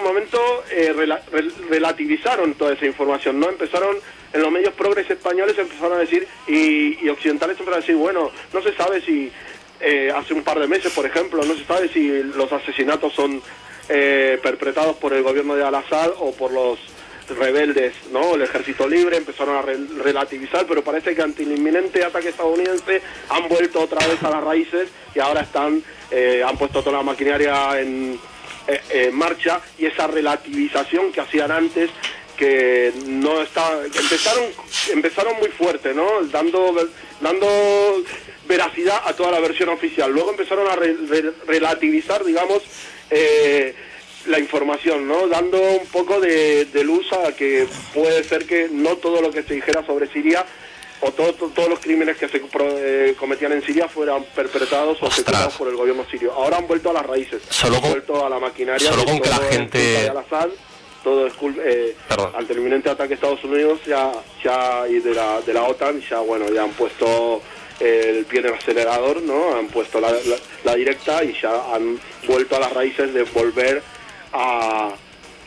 relativizaron toda esa información, ¿no? Empezaron, en los medios progres españoles empezaron a decir, y occidentales empezaron a decir, bueno, no se sabe si, hace un par de meses, por ejemplo, no se sabe si los asesinatos son perpetrados por el gobierno de Al-Assad o por los rebeldes, ¿no? El Ejército Libre. Empezaron a relativizar, pero parece que ante el inminente ataque estadounidense han vuelto otra vez a las raíces y ahora han puesto toda la maquinaria en marcha, y esa relativización que hacían antes, que no estaba, empezaron muy fuerte, ¿no?, dando veracidad a toda la versión oficial. Luego empezaron a relativizar, digamos, la información, ¿no?, dando un poco de luz a que puede ser que no todo lo que se dijera sobre Siria o todos los crímenes que se cometían en Siria fueran perpetrados o ejecutados por el gobierno sirio. Ahora han vuelto a las raíces, Solo han con- vuelto a la maquinaria. solo de con que la todo es gente- culpa de Al-Assad, todo es Perdón. ante el inminente ataque a Estados Unidos ya y de la OTAN, ya han puesto el pie en el acelerador, ¿no? Han puesto la directa y ya han vuelto a las raíces de volver a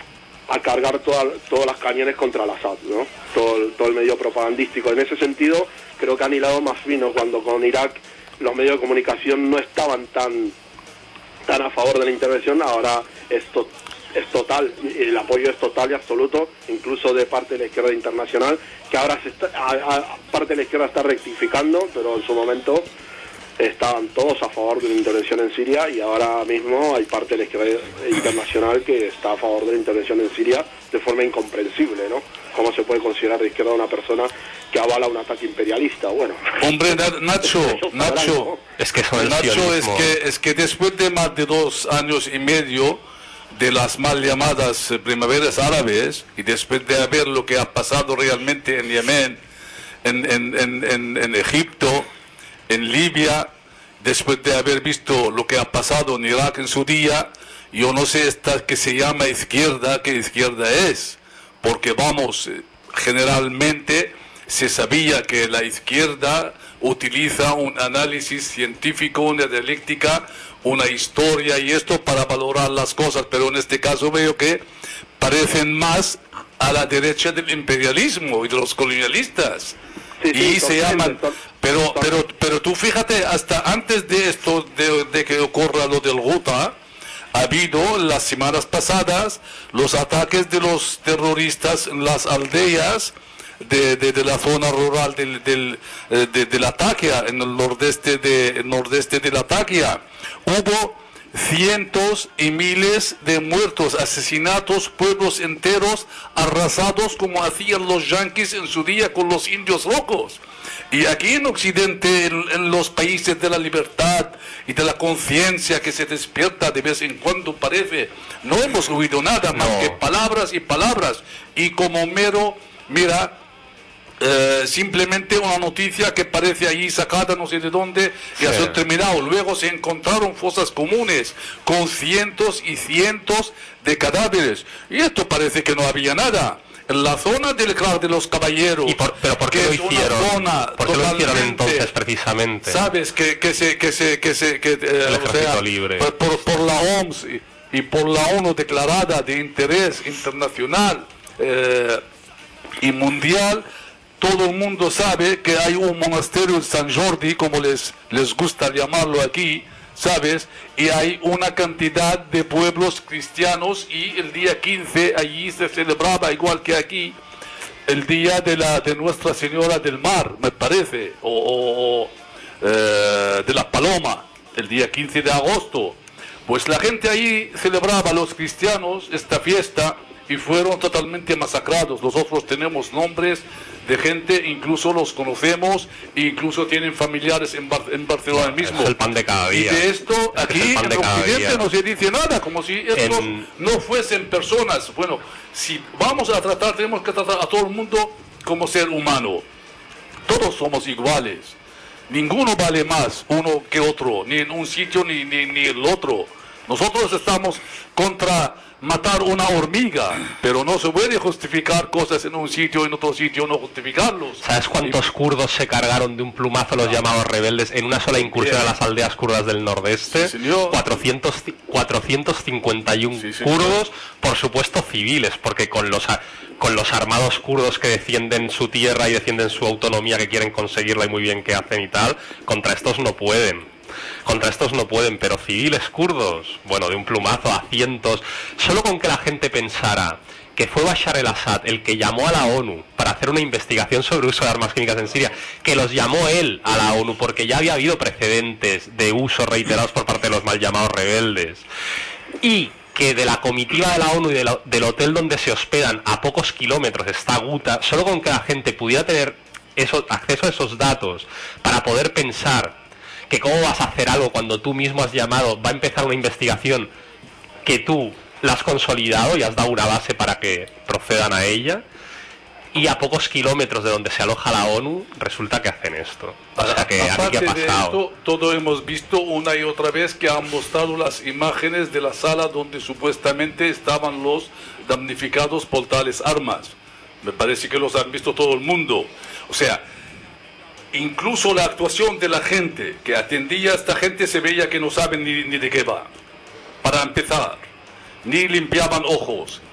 cargar todos los cañones contra el Assad, ¿no? Todo el medio propagandístico. En ese sentido, creo que han hilado más fino cuando con Irak los medios de comunicación no estaban tan a favor de la intervención. Ahora es total, el apoyo es total y absoluto, incluso de parte de la izquierda internacional, que ahora parte de la izquierda está rectificando, pero en su momento estaban todos a favor de una intervención en Siria, y ahora mismo hay parte de la izquierda internacional que está a favor de la intervención en Siria de forma incomprensible, ¿no? ¿Cómo se puede considerar de izquierda una persona que avala un ataque imperialista? Bueno, hombre, Nacho, Es que eso es que después de más de 2 años y medio de las mal llamadas primaveras árabes, y después de ver lo que ha pasado realmente en Yemen, en Egipto, en Libia, después de haber visto lo que ha pasado en Irak en su día, yo no sé esta que se llama izquierda, qué izquierda es, porque vamos, generalmente se sabía que la izquierda utiliza un análisis científico, una dialéctica, una historia y esto para valorar las cosas, pero en este caso veo que parecen más a la derecha del imperialismo y de los colonialistas. Y se llaman, pero tú fíjate, hasta antes de esto, de que ocurra lo del Ghouta, ha habido las semanas pasadas los ataques de los terroristas en las aldeas de la zona rural de Latakia, en el nordeste de Latakia. Hubo cientos y miles de muertos, asesinatos, pueblos enteros arrasados como hacían los yanquis en su día con los indios locos. Y aquí en Occidente, en los países de la libertad y de la conciencia que se despierta de vez en cuando, parece, no hemos oído nada más que palabras y palabras. Y como mira, simplemente una noticia que parece ahí sacada no sé de dónde y ha sido terminado. Luego se encontraron fosas comunes con cientos y cientos de cadáveres, y esto parece que no había nada. En la zona del Clar de los Caballeros, ¿pero por qué lo hicieron? ¿Por qué lo hicieron entonces precisamente? Sabes que el ejército libre por la OMS y por la ONU declarada de interés internacional y mundial. Todo el mundo sabe que hay un monasterio en San Jordi, como les gusta llamarlo aquí, ¿sabes? Y hay una cantidad de pueblos cristianos, y el día 15 allí se celebraba, igual que aquí, el día de Nuestra Señora del Mar, me parece, de la Paloma, el día 15 de agosto. Pues la gente ahí celebraba, los cristianos, esta fiesta, y fueron totalmente masacrados. Nosotros tenemos nombres de gente, incluso los conocemos, e incluso tienen familiares en Barcelona mismo. Es el pan de cada día. Y de esto aquí en Occidente no se dice nada, como si estos no fuesen personas. Bueno, si vamos a tratar, tenemos que tratar a todo el mundo como ser humano. Todos somos iguales. Ninguno vale más uno que otro, ni en un sitio ni el otro. Nosotros estamos contra matar una hormiga, pero no se puede justificar cosas en un sitio y en otro sitio no justificarlos. ¿Sabes cuántos kurdos se cargaron de un plumazo los llamados rebeldes en una sola incursión a las aldeas kurdas del nordeste? Sí, señor. 451 kurdos, por supuesto civiles, porque con los armados kurdos que defienden su tierra y defienden su autonomía, que quieren conseguirla y muy bien que hacen y tal, contra estos no pueden. Pero civiles kurdos, bueno, de un plumazo a cientos. Solo con que la gente pensara que fue Bashar el-Assad el que llamó a la ONU para hacer una investigación sobre uso de armas químicas en Siria, que los llamó él a la ONU porque ya había habido precedentes de uso reiterados por parte de los mal llamados rebeldes, y que de la comitiva de la ONU y del hotel donde se hospedan a pocos kilómetros está Ghouta, solo con que la gente pudiera tener acceso a esos datos para poder pensar que cómo vas a hacer algo cuando tú mismo has llamado, va a empezar una investigación que tú la has consolidado y has dado una base para que procedan a ella, y a pocos kilómetros de donde se aloja la ONU resulta que hacen esto. O sea que aquí ha pasado. De esto, todo hemos visto una y otra vez que han mostrado las imágenes de la sala donde supuestamente estaban los damnificados por tales armas. Me parece que los han visto todo el mundo. O sea, incluso la actuación de la gente que atendía a esta gente se veía que no saben ni de qué va. Para empezar, ni limpiaban ojos,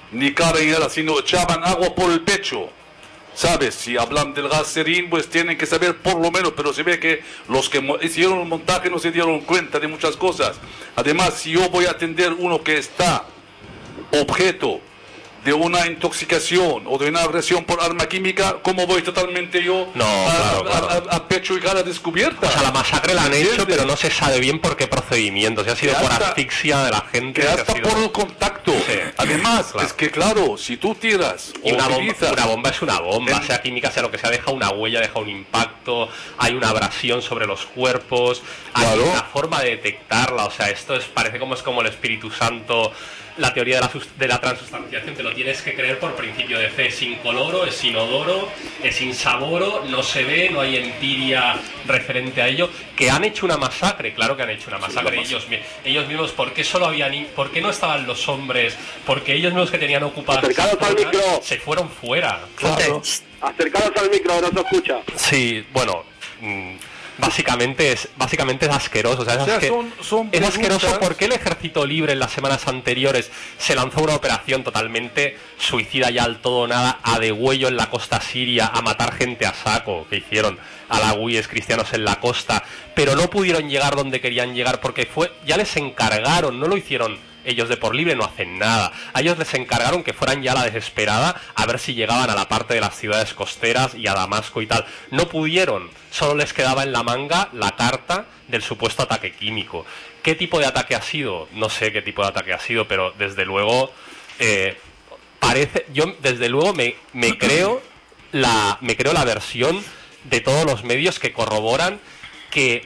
ni cara ni nada, sino echaban agua por el pecho. ¿Sabes? Si hablan del gas serín, pues tienen que saber por lo menos, pero se ve que los que hicieron el montaje no se dieron cuenta de muchas cosas. Además, si yo voy a atender uno que está objeto de una intoxicación o de una agresión por arma química, ¿cómo voy totalmente yo a pecho y cara descubierta? O sea, la masacre la han ¿Entiendes? hecho, pero no se sabe bien por qué procedimientos. Si ha sido por asfixia de la gente. Que ha hasta sido... por el contacto. Sí. Además, Claro. es que claro, si tú tiras Y o una utilizas... bomba es una bomba, sea química, sea lo que sea, deja una huella, deja un impacto, hay una abrasión sobre los cuerpos, hay Claro. una forma de detectarla, o sea, esto parece como es como el Espíritu Santo, la teoría de la transustanciación, te lo tienes que creer por principio de fe, es incoloro, es inodoro, es insaboro, no se ve, no hay empiria referente a ello, que han hecho una masacre, claro que han hecho una masacre ellos mismos, ¿por qué solo habían, por qué no estaban los hombres? Porque ellos mismos que tenían ocupadas Acercados esas al zonas, micro. se fueron fuera. Claro. Acercados al micro, no se escucha. Sí, bueno, básicamente es asqueroso. O sea, O sea, son es asqueroso preguntas- porque el Ejército Libre en las semanas anteriores se lanzó una operación totalmente suicida ya al todo o nada, a degüello en la costa siria, a matar gente a saco, que hicieron alawíes cristianos en la costa, pero no pudieron llegar donde querían llegar porque ya les encargaron, no lo hicieron ellos de por libre, no hacen nada. A ellos les encargaron que fueran ya a la desesperada a ver si llegaban a la parte de las ciudades costeras y a Damasco y tal. No pudieron, solo les quedaba en la manga la carta del supuesto ataque químico. ¿Qué tipo de ataque ha sido? No sé qué tipo de ataque ha sido, pero desde luego yo desde luego me creo la versión de todos los medios que corroboran que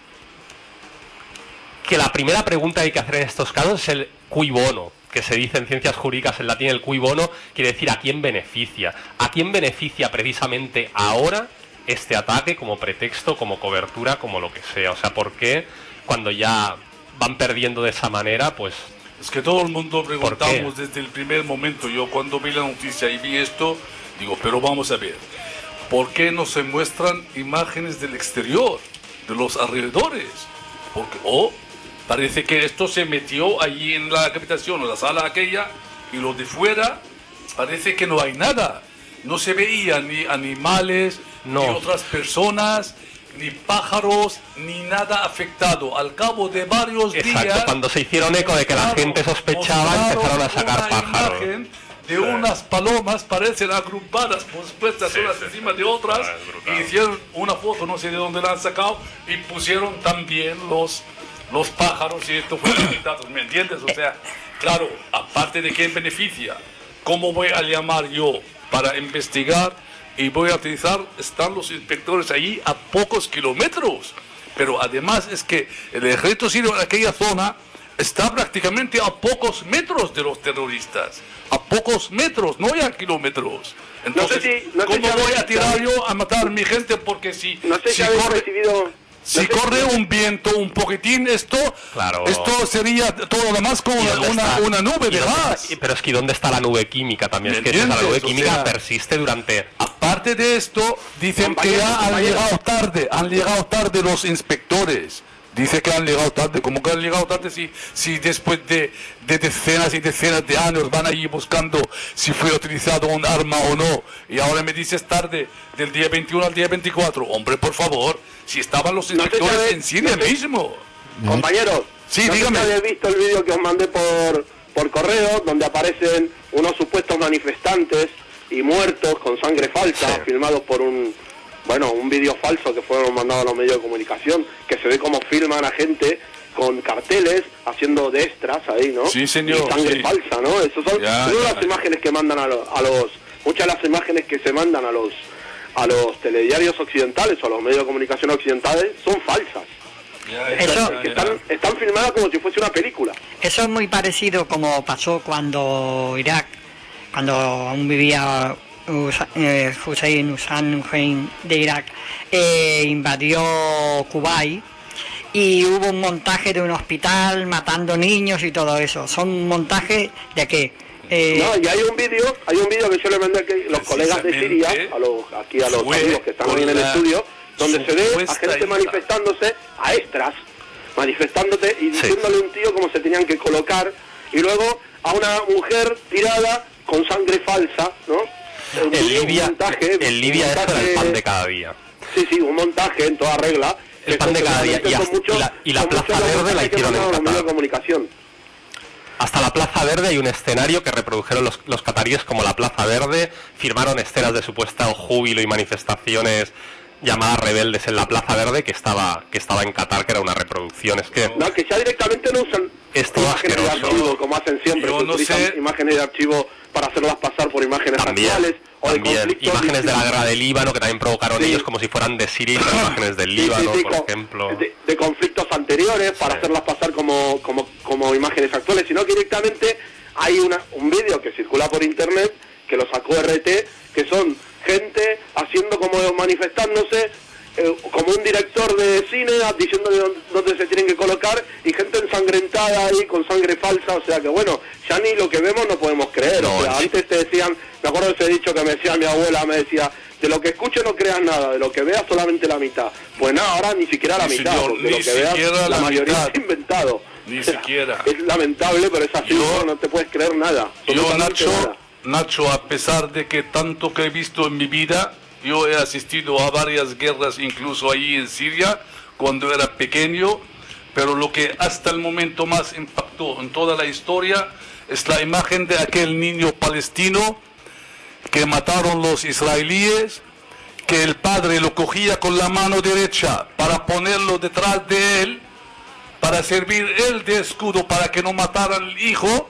la primera pregunta que hay que hacer en estos casos es el cui bono, que se dice en ciencias jurídicas en latín. El cui bono quiere decir a quién beneficia. ¿A quién beneficia precisamente ahora este ataque como pretexto, como cobertura, como lo que sea? O sea, ¿por qué cuando ya van perdiendo de esa manera, pues... Es que todo el mundo ¿Por preguntamos qué? desde el primer momento. Yo cuando vi la noticia y vi esto, digo, pero vamos a ver, ¿por qué no se muestran imágenes del exterior, de los alrededores? Porque, parece que esto se metió allí en la habitación o la sala aquella, y lo de fuera parece que no hay nada. No se veía ni animales, No. ni otras personas, ni pájaros, ni nada afectado. Al cabo de varios días... Exacto, cuando se hicieron eco de que la gente sospechaba, empezaron a sacar una pájaros. imagen de unas palomas, parecen agrupadas, puestas unas encima de otras, Ah, es brutal. y hicieron una foto, no sé de dónde la han sacado, y pusieron también los pájaros, y esto fue afectado, ¿me entiendes? O sea, claro, aparte de quién beneficia, ¿cómo voy a llamar yo para investigar? Y voy a utilizar, están los inspectores allí a pocos kilómetros. Pero además es que el ejército sirio en aquella zona está prácticamente a pocos metros de los terroristas. A pocos metros, no ya kilómetros. Entonces, no sé ¿cómo si voy a habéis- tirar yo a matar a mi gente? Porque si, No sé si si habéis corre... recibido... Si no sé corre un viento, un poquitín, esto sería todo lo más como ¿Y dónde está? una nube ¿Y de dónde gas. está? Pero es que ¿dónde está la nube química también? ¿Me Es que esa entiendes? nube O química sea, persiste durante... Aparte de esto, dicen que ya han llegado tarde los inspectores. Dice que han llegado tarde. ¿Cómo que han llegado tarde si después de decenas y decenas de años van allí buscando si fue utilizado un arma o no? Y ahora me dices tarde, del día 21 al día 24. Hombre, por favor, si estaban los No sé si inspectores habéis- en Siria no sé- mismo. Compañeros, Sí, no sé dígame. si habéis visto el vídeo que os mandé por correo, donde aparecen unos supuestos manifestantes y muertos con sangre falsa, filmados por un vídeo falso que fueron mandados a los medios de comunicación, que se ve como filman a gente con carteles haciendo de extras ahí, ¿no? Sí, señor, Y sangre sí. falsa, ¿no? Esas son Ya, todas ya, las imágenes que mandan a los... Muchas de las imágenes que se mandan a los telediarios occidentales o a los medios de comunicación occidentales son falsas. Que están filmadas como si fuese una película. Eso es muy parecido como pasó cuando aún vivía Hussein de Irak, invadió Kuwait y hubo un montaje de un hospital matando niños y todo eso. Son montajes de que... No, y hay un vídeo que yo le mandé a los colegas de Siria, a los fue amigos que están por ahí en el la estudio, donde se ve a supuesta gente hija. manifestándose a extras, manifestándote y diciéndole a un tío cómo se tenían que colocar, y luego a una mujer tirada con sangre falsa, ¿no? En Libia, montaje, en Libia eso era el pan de cada día. Sí, sí, un montaje en toda regla. El pan de cada día. Y la Plaza Verde la hicieron en los medios de Qatar. comunicación. Hasta la Plaza Verde hay un escenario que reprodujeron los cataríes como la Plaza Verde, firmaron escenas de supuesto júbilo y manifestaciones llamadas rebeldes en la Plaza Verde que estaba en Qatar, que era una reproducción. Es que No, que ya directamente no usan es todo imágenes de asqueroso. archivo, como hacen siempre, Yo que no utilizan sé. imágenes de archivo para hacerlas pasar por imágenes También, actuales o de también. conflictos. Imágenes de la guerra del Líbano que también provocaron Sí. ellos como si fueran de Siria y son imágenes del Sí, Líbano, sí, por ejemplo. de conflictos anteriores para Sí. hacerlas pasar como imágenes actuales, sino que directamente hay un vídeo que circula por internet que lo sacó RT, que son gente haciendo como manifestándose como un director de cine diciendo dónde se tienen que colocar y gente ensangrentada ahí con sangre falsa, o sea que bueno, ya ni lo que vemos no podemos creer. No, o sea, sí. antes te decían, me acuerdo de ese dicho que me decía mi abuela, me decía, de lo que escuches no creas nada, de lo que veas solamente la mitad. Pues nada, ahora ni siquiera la Ni mitad, señor, porque lo ni que veas siquiera la la mayoría mitad. está inventado. Ni O sea, siquiera. Es lamentable, pero es así, Yo- no te puedes creer nada. Yo, absolutamente nada. Nacho, a pesar de que tanto que he visto en mi vida, yo he asistido a varias guerras, incluso ahí en Siria, cuando era pequeño, pero lo que hasta el momento más impactó en toda la historia es la imagen de aquel niño palestino que mataron los israelíes, que el padre lo cogía con la mano derecha para ponerlo detrás de él, para servir él de escudo para que no matara al hijo,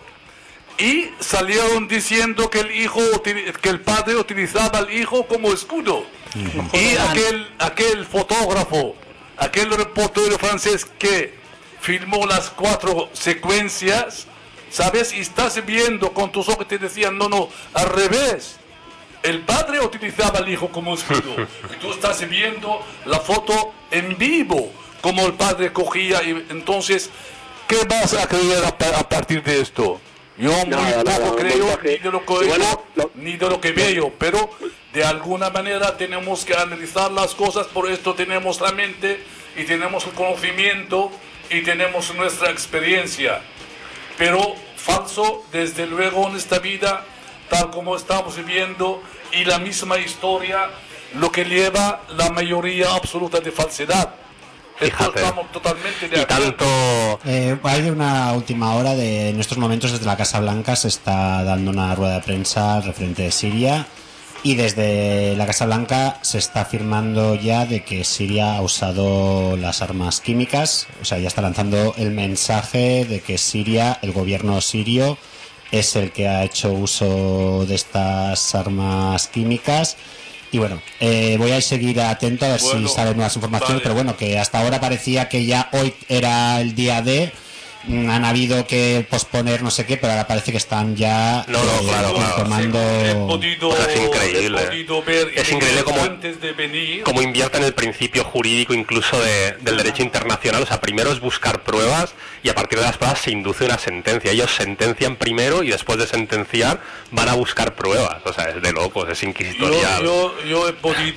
y salieron diciendo que el padre utilizaba al hijo como escudo. Y aquel fotógrafo, aquel reportero francés que filmó las 4 secuencias, ¿sabes? Y estás viendo con tus ojos, te decían, no, al revés. El padre utilizaba al hijo como escudo. Y tú estás viendo la foto en vivo, como el padre cogía. Y entonces, ¿qué vas a creer a partir de esto? Yo Nada, muy poco un creo montaje. ni de lo que Y bueno, ni de lo que veo, pero de alguna manera tenemos que analizar las cosas, por esto tenemos la mente y tenemos el conocimiento y tenemos nuestra experiencia. Pero falso, desde luego, en esta vida, tal como estamos viviendo, y la misma historia, lo que lleva la mayoría absoluta de falsedad. Esto Fíjate. estamos totalmente de Y acuerdo. tanto... Hay una última hora en estos momentos desde la Casa Blanca se está dando una rueda de prensa referente de Siria y desde la Casa Blanca se está afirmando ya de que Siria ha usado las armas químicas, o sea, ya está lanzando el mensaje de que Siria, el gobierno sirio, es el que ha hecho uso de estas armas químicas. Y bueno, voy a seguir atento a ver Bueno, si salen nuevas informaciones, vale. pero bueno, que hasta ahora parecía que ya hoy era el día de... Han habido que posponer no sé qué, pero ahora parece que están ya No, claro. tomando... He podido, Pues es increíble. he podido ver Es increíble cómo- antes de venir. como invierten el principio jurídico incluso del derecho internacional. O sea, primero es buscar pruebas y a partir de las pruebas se induce una sentencia. Ellos sentencian primero y después de sentenciar van a buscar pruebas. O sea, es de locos, es inquisitorial. Yo he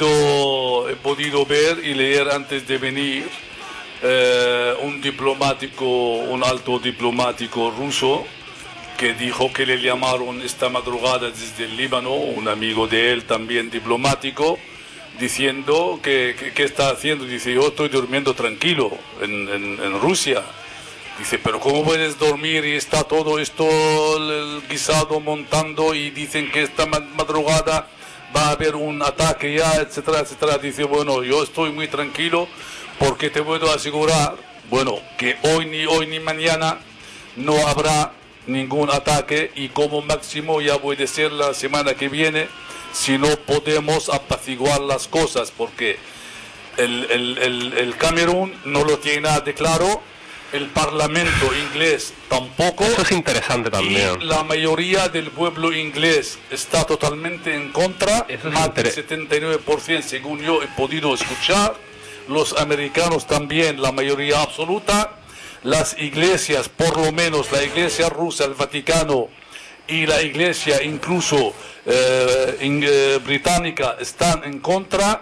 podido ver y leer antes de venir un alto diplomático ruso que dijo que le llamaron esta madrugada desde el Líbano, un amigo de él también diplomático, diciendo que está haciendo. Dice, yo estoy durmiendo tranquilo en Rusia. Dice, pero ¿cómo puedes dormir y está todo esto el guisado montando y dicen que esta madrugada va a haber un ataque ya, etcétera, etcétera? Dice, bueno, yo estoy muy tranquilo porque te puedo asegurar, bueno, que hoy ni mañana no habrá ningún ataque y como máximo ya puede ser la semana que viene si no podemos apaciguar las cosas, porque el Camerún no lo tiene nada de claro, el Parlamento inglés tampoco. Eso es interesante también. Y la mayoría del pueblo inglés está totalmente en contra, Eso es más del 79% según yo he podido escuchar. Los americanos también, la mayoría absoluta. Las iglesias, por lo menos la iglesia rusa, el Vaticano y la iglesia incluso británica están en contra.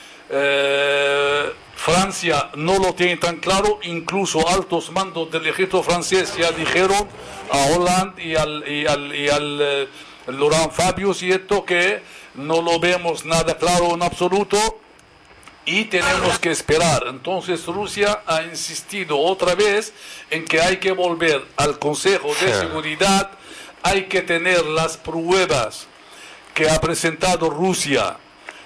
Francia no lo tiene tan claro, incluso altos mandos del ejército francés ya dijeron a Hollande Laurent Fabius, ¿cierto? Que no lo vemos nada claro en absoluto y tenemos que esperar. Entonces Rusia ha insistido otra vez en que hay que volver al Consejo de Seguridad, hay que tener las pruebas que ha presentado Rusia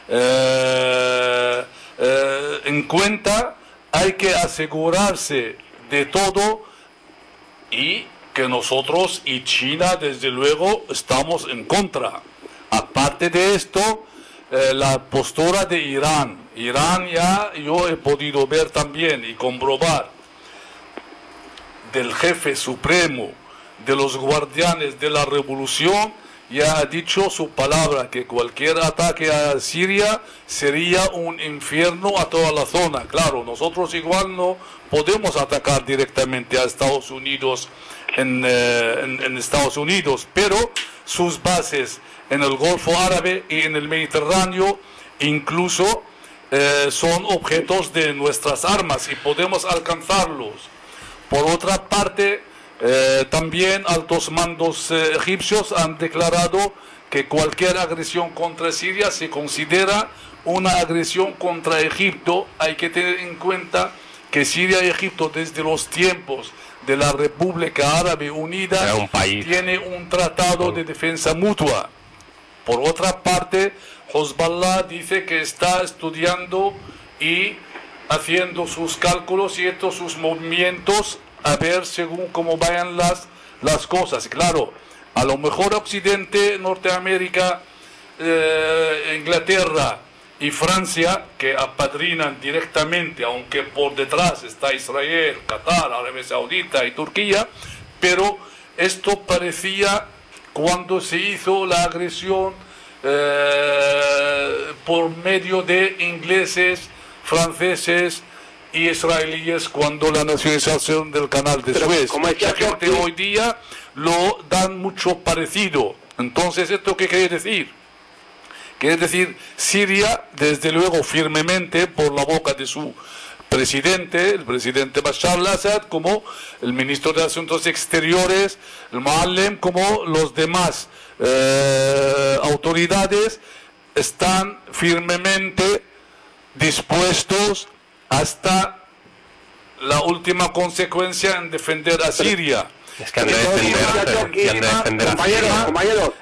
en cuenta, hay que asegurarse de todo y que nosotros y China desde luego estamos en contra. Aparte de esto, la postura de Irán ya yo he podido ver también y comprobar del jefe supremo de los guardianes de la revolución, ya ha dicho su palabra, que cualquier ataque a Siria sería un infierno a toda la zona. Claro, nosotros igual no podemos atacar directamente a Estados Unidos en Estados Unidos, pero sus bases en el Golfo Árabe y en el Mediterráneo incluso son objetos de nuestras armas y podemos alcanzarlos. Por otra parte, también altos mandos egipcios han declarado que cualquier agresión contra Siria se considera una agresión contra Egipto. Hay que tener en cuenta que Siria y Egipto desde los tiempos de la República Árabe Unida tiene un tratado de defensa mutua. Por otra parte, Hezbollah dice que está estudiando y haciendo sus cálculos y sus movimientos a ver según cómo vayan las cosas. Claro, a lo mejor Occidente, Norteamérica, Inglaterra y Francia, que apadrinan directamente, aunque por detrás está Israel, Qatar, Arabia Saudita y Turquía, pero esto parecía cuando se hizo la agresión por medio de ingleses, franceses y israelíes, cuando la nacionalización del canal de Suez. Mucha gente hoy día lo dan mucho parecido. Entonces, ¿esto qué quiere decir? Quiere decir, Siria, desde luego, firmemente, por la boca de su presidente, el presidente Bashar al-Assad, como el ministro de Asuntos Exteriores, el Moallem, como los demás autoridades, están firmemente dispuestos hasta la última consecuencia en defender a Siria. Es que han de defender a Siria.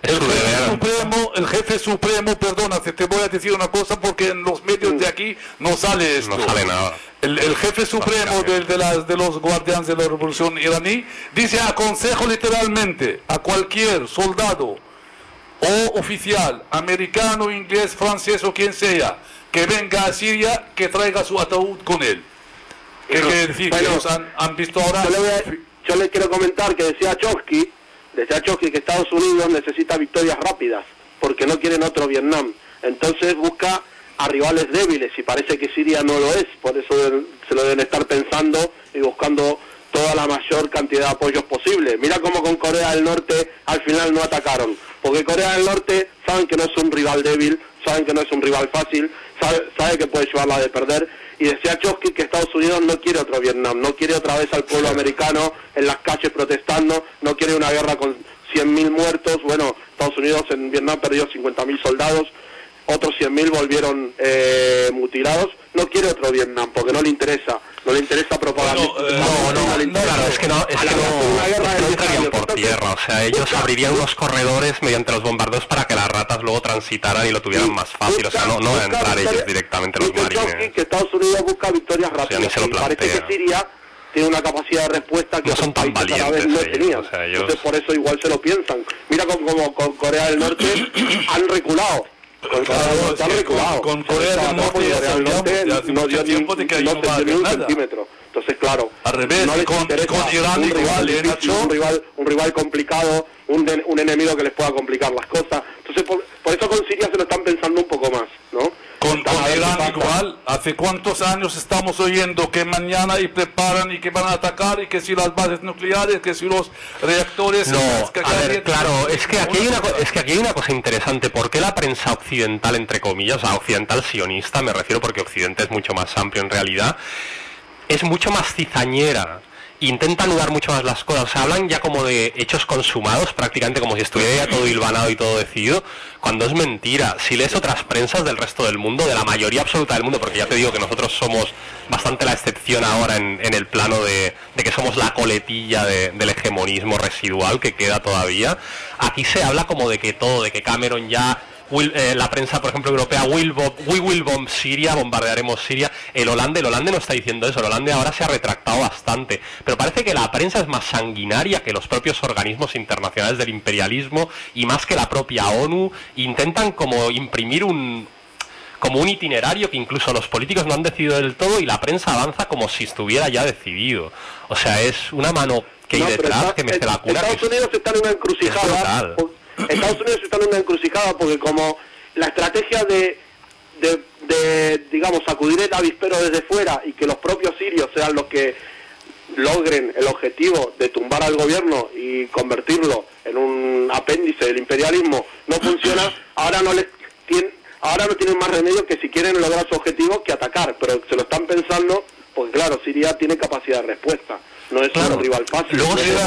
El jefe supremo, perdona, te voy a decir una cosa porque en los medios de aquí no sale esto. No sale nada. El jefe supremo de los guardianes de la revolución iraní dice: aconsejo literalmente a cualquier soldado o oficial americano, inglés, francés o quien sea que venga a Siria, que traiga su ataúd con él. ¿Qué quiere decir? Bueno, que ellos han visto ahora. Yo le quiero comentar que decía Chomsky que Estados Unidos necesita victorias rápidas porque no quieren otro Vietnam. Entonces busca a rivales débiles y parece que Siria no lo es. Por eso se lo deben estar pensando y buscando toda la mayor cantidad de apoyos posible. Mira cómo con Corea del Norte al final no atacaron, porque Corea del Norte saben que no es un rival débil, saben que no es un rival fácil, sabe que puede llevarla de perder. Y decía Chomsky que Estados Unidos no quiere otro Vietnam, no quiere otra vez al pueblo americano en las calles protestando, no quiere una guerra con 100.000 muertos. Bueno, Estados Unidos en Vietnam perdió 50.000 soldados, otros 100.000 volvieron mutilados. No quiere otro Vietnam porque no le interesa propagar. Claro, es que no entrarían por tierra, o sea, ellos abrirían unos corredores mediante los bombardeos para que las ratas luego transitaran y lo tuvieran más fácil, o sea, no van a entrar ellos directamente los marines. Que Estados Unidos busca victorias rápidas, y parece que Siria tiene una capacidad de respuesta que no son tan valientes no ellos, tenían. o sea, ellos... Entonces por eso igual se lo piensan. Mira como con Corea del Norte han reculado. Con Corea del Norte no dio ni un centímetro. Entonces, claro, al revés, no les con Irán un rival complicado, un enemigo que les pueda complicar las cosas. Entonces, por eso con Siria se lo están pensando un poco más, ¿no? Con Irán igual, ¿hace cuántos años estamos oyendo que mañana y preparan y que van a atacar y que si las bases nucleares, que si los reactores... No, a ver, claro, es que aquí hay una cosa interesante. ¿Por qué la prensa occidental, entre comillas, o sea, occidental sionista, me refiero porque Occidente es mucho más amplio en realidad, es mucho más cizañera intenta anudar mucho más las cosas. O sea, hablan ya como de hechos consumados, prácticamente como si estuviera ya todo hilvanado y todo decidido, cuando es mentira. Si lees otras prensas del resto del mundo, de la mayoría absoluta del mundo, porque ya te digo que nosotros somos bastante la excepción ahora en el plano de que somos la coletilla del hegemonismo residual que queda todavía, aquí se habla como de que todo, de que Cameron ya... la prensa, por ejemplo, europea, we will bomb Siria, bombardearemos Siria. El Hollande no está diciendo eso. El Hollande ahora se ha retractado bastante. Pero parece que la prensa es más sanguinaria que los propios organismos internacionales del imperialismo y más que la propia ONU. Intentan como imprimir un itinerario que incluso los políticos no han decidido del todo y la prensa avanza como si estuviera ya decidido. O sea, es una mano que hay detrás que me se la cura. Estados Unidos está en una encrucijada. Estados Unidos está en una encrucijada porque como la estrategia de digamos, sacudir el avispero desde fuera y que los propios sirios sean los que logren el objetivo de tumbar al gobierno y convertirlo en un apéndice del imperialismo no funciona, ahora no tienen más remedio que si quieren lograr su objetivo que atacar, pero se lo están pensando porque claro, Siria tiene capacidad de respuesta. No es un rival fácil.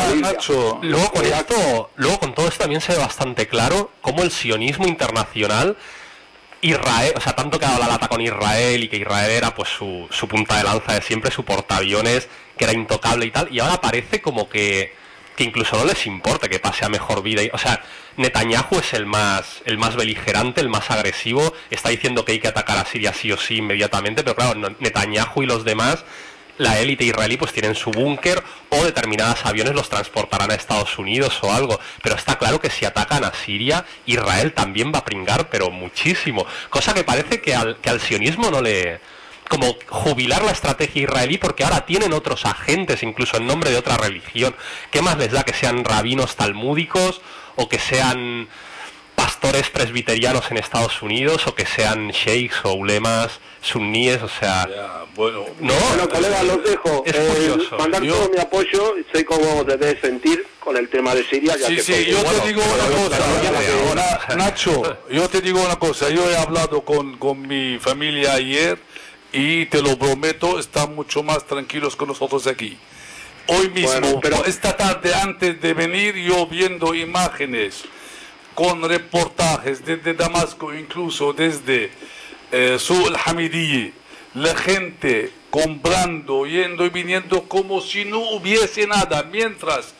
Luego con todo esto también se ve bastante claro cómo el sionismo internacional, Israel, o sea, tanto que ha dado la lata con Israel y que Israel era pues su punta de lanza de siempre, su portaaviones, que era intocable y tal, y ahora parece como que incluso no les importa que pase a mejor vida. O sea, Netanyahu es el más beligerante, el más agresivo, está diciendo que hay que atacar a Siria sí o sí inmediatamente, pero claro, Netanyahu y los demás, la élite israelí, pues tienen su búnker o determinados aviones los transportarán a Estados Unidos o algo. Pero está claro que si atacan a Siria, Israel también va a pringar, pero muchísimo. Cosa que parece que al sionismo no le... como jubilar la estrategia israelí porque ahora tienen otros agentes, incluso en nombre de otra religión. ¿Qué más les da que sean rabinos talmúdicos o que sean pastores presbiterianos en Estados Unidos o que sean sheiks o ulemas suníes? O sea, bueno, colegas, los dejo. Mandar todo mi apoyo. Sé cómo te debes sentir con el tema de Siria. Ya que yo te digo una cosa, Nacho, yo te digo una cosa. Yo he hablado con mi familia ayer y te lo prometo, están mucho más tranquilos con nosotros aquí. Hoy mismo, pero esta tarde antes de venir, yo viendo imágenes con reportajes desde Damasco, incluso desde Su al-Hamidiyye, la gente comprando, yendo y viniendo como si no hubiese nada, mientras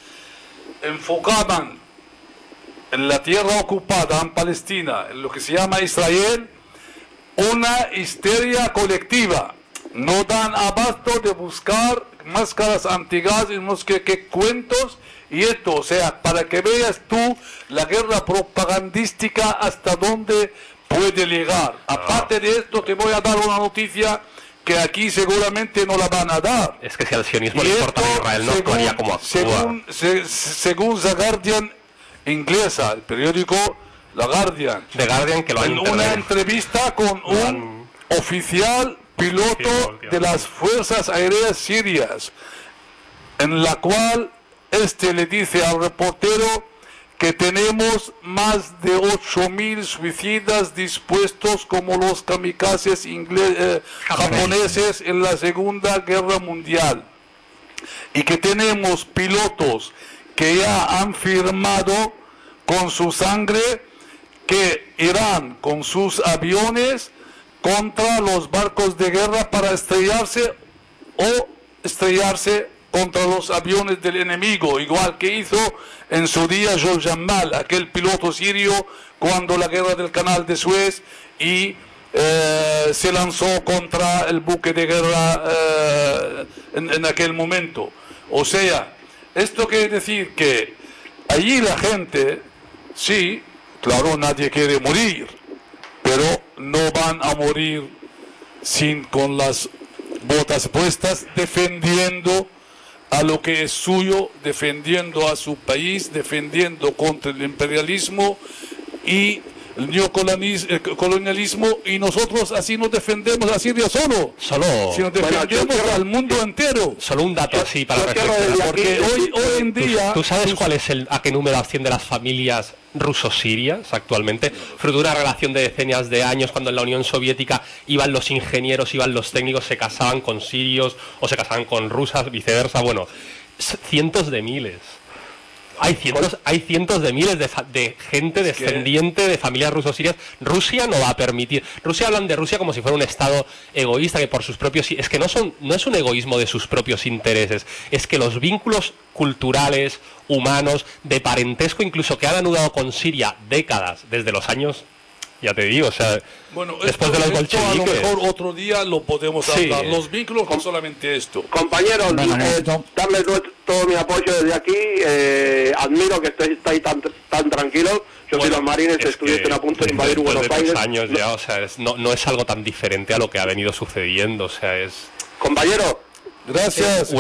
enfocaban en la tierra ocupada, en Palestina, en lo que se llama Israel, una histeria colectiva. No dan abasto de buscar máscaras antiguas y no sé qué cuentos y esto, o sea, para que veas tú la guerra propagandística hasta dónde puede llegar. Aparte de esto, te voy a dar una noticia que aquí seguramente no la van a dar. Es que si al sionismo le importa a Israel, no actuaría como actúa. Según The Guardian inglesa, el periódico The Guardian, que lo en una entrevista con un oficial piloto de las fuerzas aéreas sirias, en la cual le dice al reportero que tenemos más de 8.000 suicidas dispuestos como los kamikazes japoneses en la Segunda Guerra Mundial, y que tenemos pilotos que ya han firmado con su sangre que irán con sus aviones contra los barcos de guerra para estrellarse contra los aviones del enemigo, igual que hizo en su día George Jamal, aquel piloto sirio, cuando la guerra del Canal de Suez y se lanzó contra el buque de guerra en aquel momento. O sea, esto quiere decir que allí la gente, sí, claro, nadie quiere morir, pero no van a morir con las botas puestas, defendiendo a lo que es suyo, defendiendo a su país, defendiendo contra el imperialismo y el neocolonialismo, y nosotros así nos defendemos a Siria solo, si nos defendemos al mundo entero. Solo un dato así para reflexionar, porque hoy en día... ¿Tú sabes cuál es a qué número asciende las familias ruso-sirias actualmente? Fruto de una relación de decenas de años, cuando en la Unión Soviética iban los ingenieros, iban los técnicos, se casaban con sirios o se casaban con rusas, viceversa. Bueno, cientos de miles. Hay cientos de miles de gente descendiente de familias ruso-sirias. Rusia no va a permitir. Rusia hablan de Rusia como si fuera un estado egoísta que por sus propios... Es que no es un egoísmo de sus propios intereses. Es que los vínculos culturales, humanos, de parentesco incluso que han anudado con Siria décadas, desde los años... Ya te digo, o sea, bueno, después de los bolcheviques... A lo mejor otro día lo podemos hablar. Los vínculos no solamente esto. Compañeros, darles todo mi apoyo desde aquí. Admiro que estéis tan tranquilos. Yo soy los marines, estuviesen a punto de invadir Buenos Aires. Años ya, o sea, no es algo tan diferente a lo que ha venido sucediendo, o sea, es... Compañero, gracias.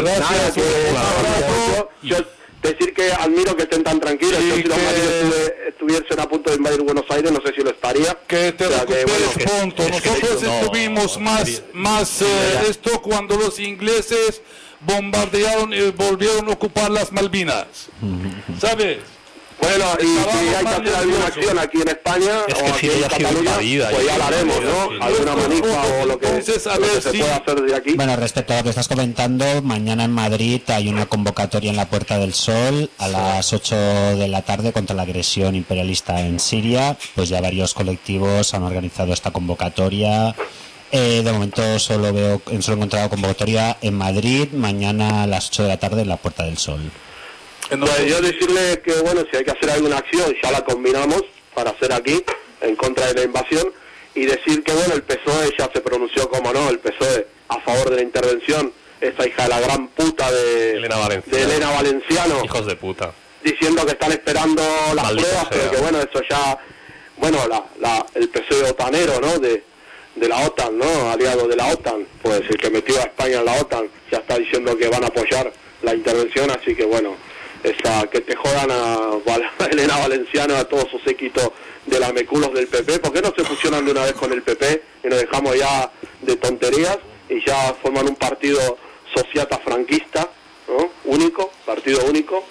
Decir que admiro que estén tan tranquilos. Yo si los marines estuviesen a punto de invadir Buenos Aires, no sé si lo estaría. Que te recuperes pronto. Nosotros estuvimos más esto cuando los ingleses bombardearon y volvieron a ocupar las Malvinas. ¿Sabes? Bueno, y si hay que hacer alguna acción aquí en España o aquí en Cataluña, pues ya la haremos, ¿no? Alguna manifa o lo que se pueda hacer de aquí. Bueno, respecto a lo que estás comentando, mañana en Madrid hay una convocatoria en la Puerta del Sol a las 8 de la tarde contra la agresión imperialista en Siria. Pues ya varios colectivos han organizado esta convocatoria. De momento solo he encontrado convocatoria en Madrid, mañana a las 8 de la tarde en la Puerta del Sol. Pues yo decirle que, bueno, si hay que hacer alguna acción, ya la combinamos para hacer aquí, en contra de la invasión, y decir que, bueno, el PSOE ya se pronunció, como no, el PSOE a favor de la intervención, esa hija de la gran puta de Elena Valenciano. Hijos de puta. Diciendo que están esperando las pruebas, pero que, bueno, eso ya, bueno, el PSOE otanero, ¿no?, de la OTAN, ¿no?, aliado de la OTAN, pues el que metió a España en la OTAN, ya está diciendo que van a apoyar la intervención, así que, bueno, que te jodan a Elena Valenciano, a todos sus séquitos de la meculos del PP. ¿Por qué no se fusionan de una vez con el PP y nos dejamos ya de tonterías y ya forman un partido sociata franquista, ¿no?, único, partido único,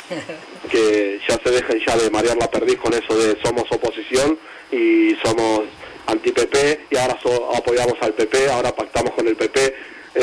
que ya se dejen ya de marear la perdiz con eso de somos oposición y somos anti-PP y ahora apoyamos al PP, ahora pactamos con el PP,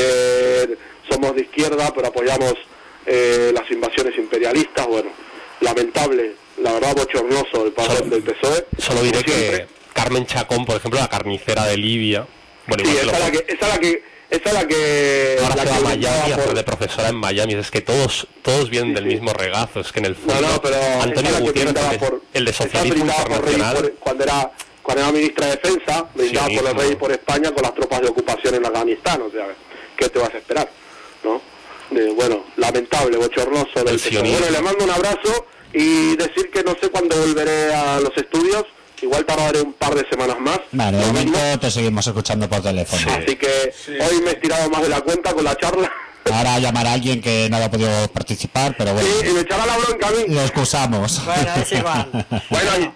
somos de izquierda pero apoyamos las invasiones imperialistas. Bueno, lamentable, la verdad, bochornoso el papel del PSOE. Solo diré que Carmen Chacón, por ejemplo, la carnicera de Libia, bueno, sí, esa es la que ahora la se va a que Miami a por... hacer de profesora en Miami. Es que todos vienen del mismo regazo. Es que en el fondo pero Antonio Gutiérrez, el de Socialismo Internacional, cuando era ministra de Defensa, brindaba por el rey y por España con las tropas de ocupación en Afganistán. O sea, ¿qué te vas a esperar?, ¿no? Bueno, lamentable, bochornoso del PSOE. Bueno, le mando un abrazo y decir que no sé cuándo volveré a los estudios. Igual tardaré un par de semanas más. Vale, de momento te seguimos escuchando por teléfono. Así que hoy me he estirado más de la cuenta con la charla. Ahora llamará a alguien que no haya podido participar, pero bueno. Sí, y me echará la bronca a mí. Lo excusamos. Bueno, es igual. Bueno,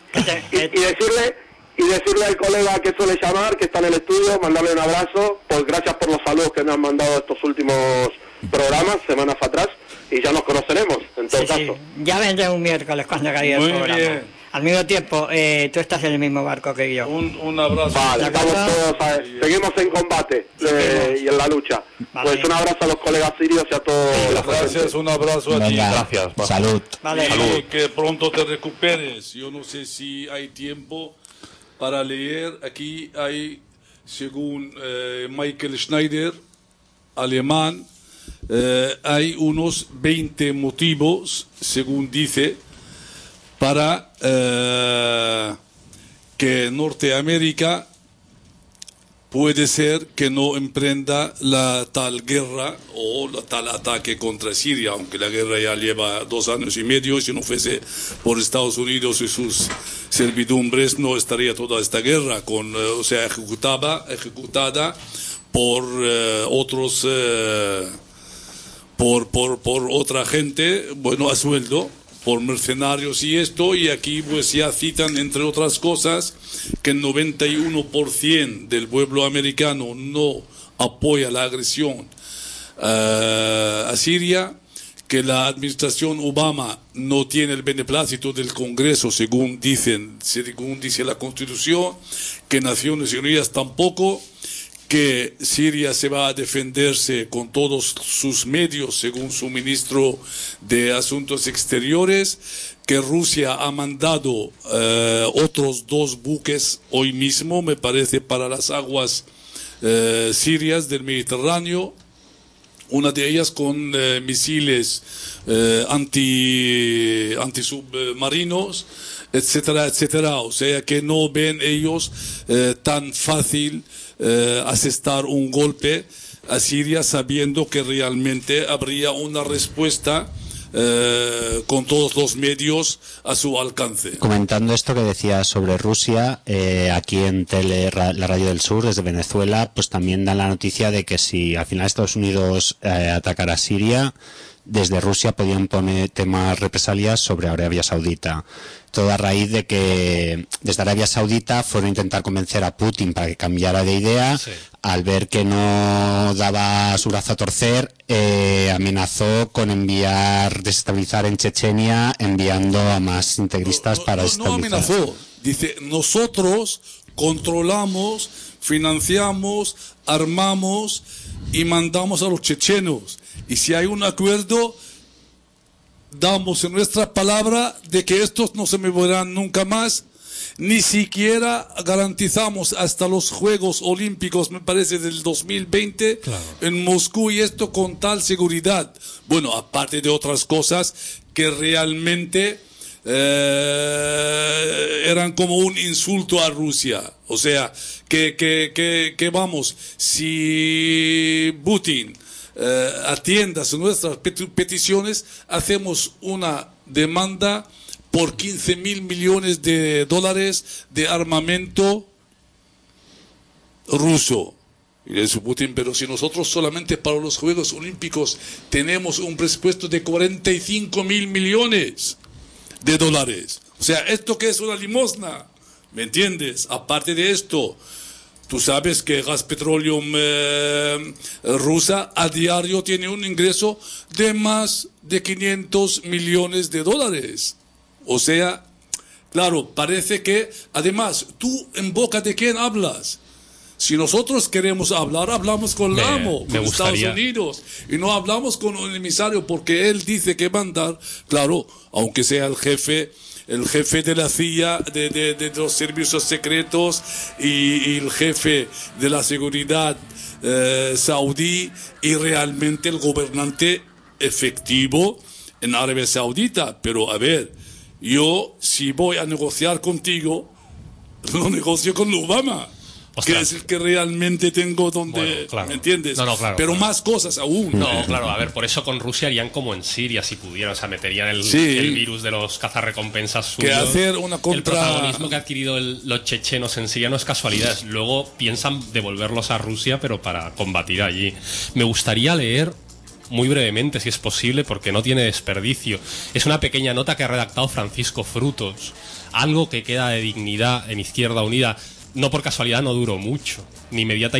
y decirle al colega que suele llamar, que está en el estudio, mandarle un abrazo. Pues gracias por los saludos que me han mandado estos últimos programas, semanas atrás, y ya nos conoceremos, en todo caso. Sí. Ya vendré un miércoles cuando caiga el programa. Bien. Al mismo tiempo, tú estás en el mismo barco que yo. Un abrazo. Vale, estamos todos, seguimos en combate y en la lucha. Vale. Pues un abrazo a los colegas sirios y a todos. Gracias, un abrazo a ti. Gracias. Salud. Vale. Salud. Que pronto te recuperes. Yo no sé si hay tiempo para leer. Aquí hay, según Michael Schneider, alemán, hay unos 20 motivos, según dice, para que Norteamérica puede ser que no emprenda la tal guerra o la tal ataque contra Siria, aunque la guerra ya lleva 2 años y medio. Si no fuese por Estados Unidos y sus servidumbres, no estaría toda esta guerra ejecutada por otros por otra gente, bueno, a sueldo, por mercenarios y esto. Y aquí pues ya citan, entre otras cosas, que el 91% del pueblo americano no apoya la agresión a Siria, que la administración Obama no tiene el beneplácito del Congreso, según dice la Constitución, que Naciones Unidas tampoco, que Siria se va a defenderse con todos sus medios, según su ministro de Asuntos Exteriores, que Rusia ha mandado otros 2 buques hoy mismo, me parece, para las aguas sirias del Mediterráneo, una de ellas con misiles antisubmarinos, etcétera, etcétera. O sea que no ven ellos tan fácil asestar un golpe a Siria, sabiendo que realmente habría una respuesta con todos los medios a su alcance. Comentando esto que decías sobre Rusia, aquí en la Radio del Sur, desde Venezuela, pues también dan la noticia de que si al final Estados Unidos atacara a Siria, desde Rusia podían poner temas represalias sobre Arabia Saudita. Todo a raíz de que desde Arabia Saudita fueron a intentar convencer a Putin para que cambiara de idea. Sí. Al ver que no daba su brazo a torcer, amenazó con desestabilizar en Chechenia, enviando a más integristas para desestabilizar. No amenazó. Dice, nosotros controlamos, financiamos, armamos y mandamos a los chechenos. Y si hay un acuerdo, damos nuestra palabra de que estos no se moverán nunca más. Ni siquiera garantizamos hasta los Juegos Olímpicos, me parece, del 2020, claro, en Moscú, y esto con tal seguridad. Bueno, aparte de otras cosas que realmente eran como un insulto a Rusia. O sea, que vamos, si Putin atienda a nuestras peticiones, hacemos una demanda por 15.000 millones de dólares de armamento ruso. Y le dice Putin, pero si nosotros solamente para los Juegos Olímpicos tenemos un presupuesto de 45.000 millones de dólares. O sea, ¿esto qué es una limosna? ¿Me entiendes? Aparte de esto, tú sabes que Gazpetroleum rusa a diario tiene un ingreso de más de 500 millones de dólares. O sea, claro, parece que, además, ¿tú en boca de quién hablas? Si nosotros queremos hablar, hablamos con el amo, con Estados Unidos, y no hablamos con un emisario porque él dice que mandar, claro, aunque sea el jefe de la CIA, de los servicios secretos y el jefe de la seguridad saudí, y realmente el gobernante efectivo en Arabia Saudita. Pero a ver, yo si voy a negociar contigo, lo negocio con Obama. Ostras. Que es el que realmente tengo donde, bueno, claro. ¿Me entiendes? No, claro, pero claro. Más cosas aún. No, claro, a ver, por eso con Rusia harían como en Siria, si pudieran, o sea, meterían el virus de los cazarrecompensas suyos. Que hacer una contra... El protagonismo que ha adquirido los chechenos en Siria no es casualidad, luego piensan devolverlos a Rusia, pero para combatir allí. Me gustaría leer muy brevemente, si es posible, porque no tiene desperdicio. Es una pequeña nota que ha redactado Francisco Frutos, algo que queda de dignidad en Izquierda Unida. No por casualidad no duró mucho, ni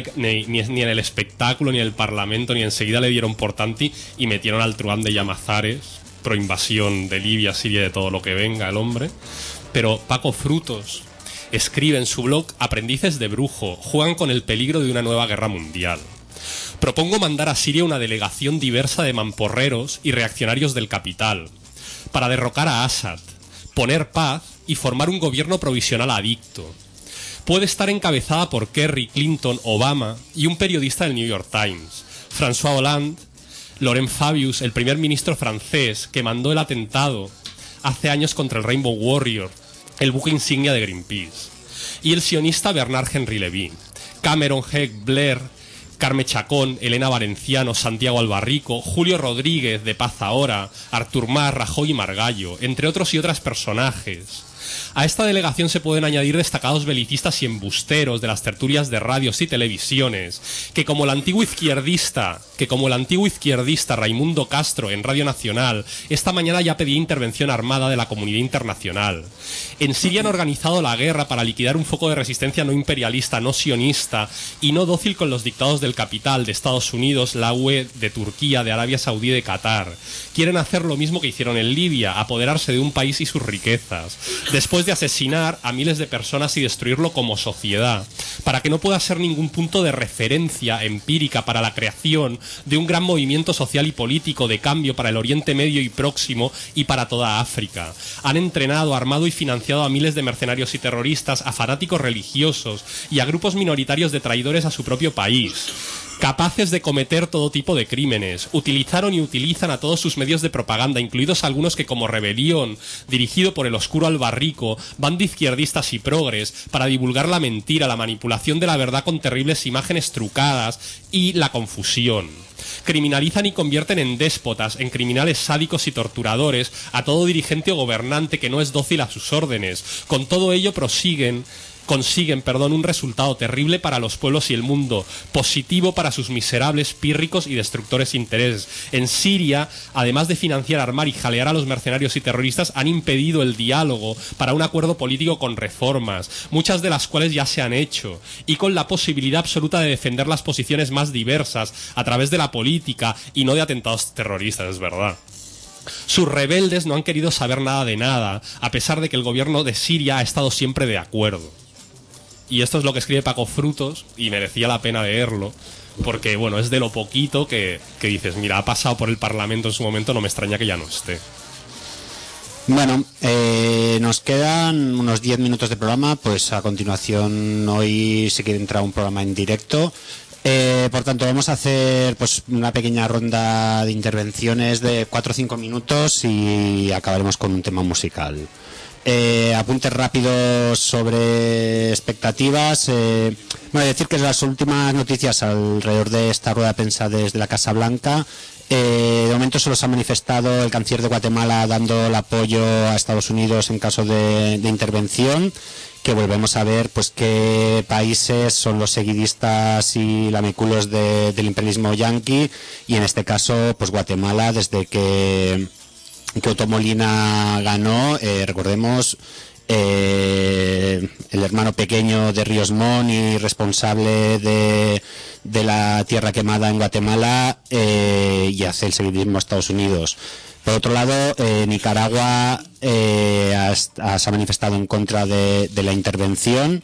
en el espectáculo, ni en el Parlamento, ni enseguida le dieron por tanti y metieron al truán de Llamazares, pro invasión de Libia, Siria, de todo lo que venga el hombre. Pero Paco Frutos escribe en su blog: aprendices de brujo, juegan con el peligro de una nueva guerra mundial. Propongo mandar a Siria una delegación diversa de mamporreros y reaccionarios del capital para derrocar a Assad, poner paz y formar un gobierno provisional adicto. Puede estar encabezada por Kerry, Clinton, Obama y un periodista del New York Times, François Hollande, Laurent Fabius, el primer ministro francés que mandó el atentado hace años contra el Rainbow Warrior, el buque insignia de Greenpeace, y el sionista Bernard Henry Levy, Cameron, Heck, Blair, Carme Chacón, Elena Valenciano, Santiago Albarrico, Julio Rodríguez de Paz Ahora, Artur Mas, Rajoy y Margallo, entre otros y otras personajes. A esta delegación se pueden añadir destacados belicistas y embusteros de las tertulias de radios y televisiones, que como el antiguo izquierdista Raimundo Castro en Radio Nacional, esta mañana ya pedía intervención armada de la comunidad internacional. En Siria han organizado la guerra para liquidar un foco de resistencia no imperialista, no sionista y no dócil con los dictados del capital, de Estados Unidos, la UE, de Turquía, de Arabia Saudí y de Qatar. Quieren hacer lo mismo que hicieron en Libia, apoderarse de un país y sus riquezas. después de asesinar a miles de personas y destruirlo como sociedad, para que no pueda ser ningún punto de referencia empírica para la creación de un gran movimiento social y político de cambio para el Oriente Medio y Próximo y para toda África. Han entrenado, armado y financiado a miles de mercenarios y terroristas, a fanáticos religiosos y a grupos minoritarios de traidores a su propio país, capaces de cometer todo tipo de crímenes. Utilizaron y utilizan a todos sus medios de propaganda, incluidos algunos que, como Rebelión, dirigido por el oscuro Albarrico, van de izquierdistas y progres, para divulgar la mentira, la manipulación de la verdad con terribles imágenes trucadas y la confusión. Criminalizan y convierten en déspotas, en criminales sádicos y torturadores a todo dirigente o gobernante que no es dócil a sus órdenes. Con todo ello consiguen un resultado terrible para los pueblos y el mundo, positivo para sus miserables, pírricos y destructores intereses. En Siria, además de financiar, armar y jalear a los mercenarios y terroristas, han impedido el diálogo para un acuerdo político con reformas, muchas de las cuales ya se han hecho, y con la posibilidad absoluta de defender las posiciones más diversas a través de la política y no de atentados terroristas, es verdad. Sus rebeldes no han querido saber nada de nada, a pesar de que el gobierno de Siria ha estado siempre de acuerdo. Y esto es lo que escribe Paco Frutos, y merecía la pena leerlo, porque bueno, es de lo poquito que dices, mira, ha pasado por el Parlamento en su momento, no me extraña que ya no esté. Bueno, nos quedan unos 10 minutos de programa, pues a continuación hoy sí que entra un programa en directo. Por tanto, vamos a hacer pues una pequeña ronda de intervenciones de 4 o 5 minutos y acabaremos con un tema musical. Apuntes rápidos sobre expectativas. Bueno, decir que las últimas noticias alrededor de esta rueda de prensa desde la Casa Blanca, de momento solo se ha manifestado el canciller de Guatemala dando el apoyo a Estados Unidos en caso de intervención, que volvemos a ver pues qué países son los seguidistas y lameculos del imperialismo yanqui, y en este caso pues Guatemala, desde que Otto Molina ganó, recordemos, el hermano pequeño de Ríos Montt y responsable de la tierra quemada en Guatemala, y hace el seguidismo a Estados Unidos. Por otro lado, Nicaragua se ha manifestado en contra de la intervención.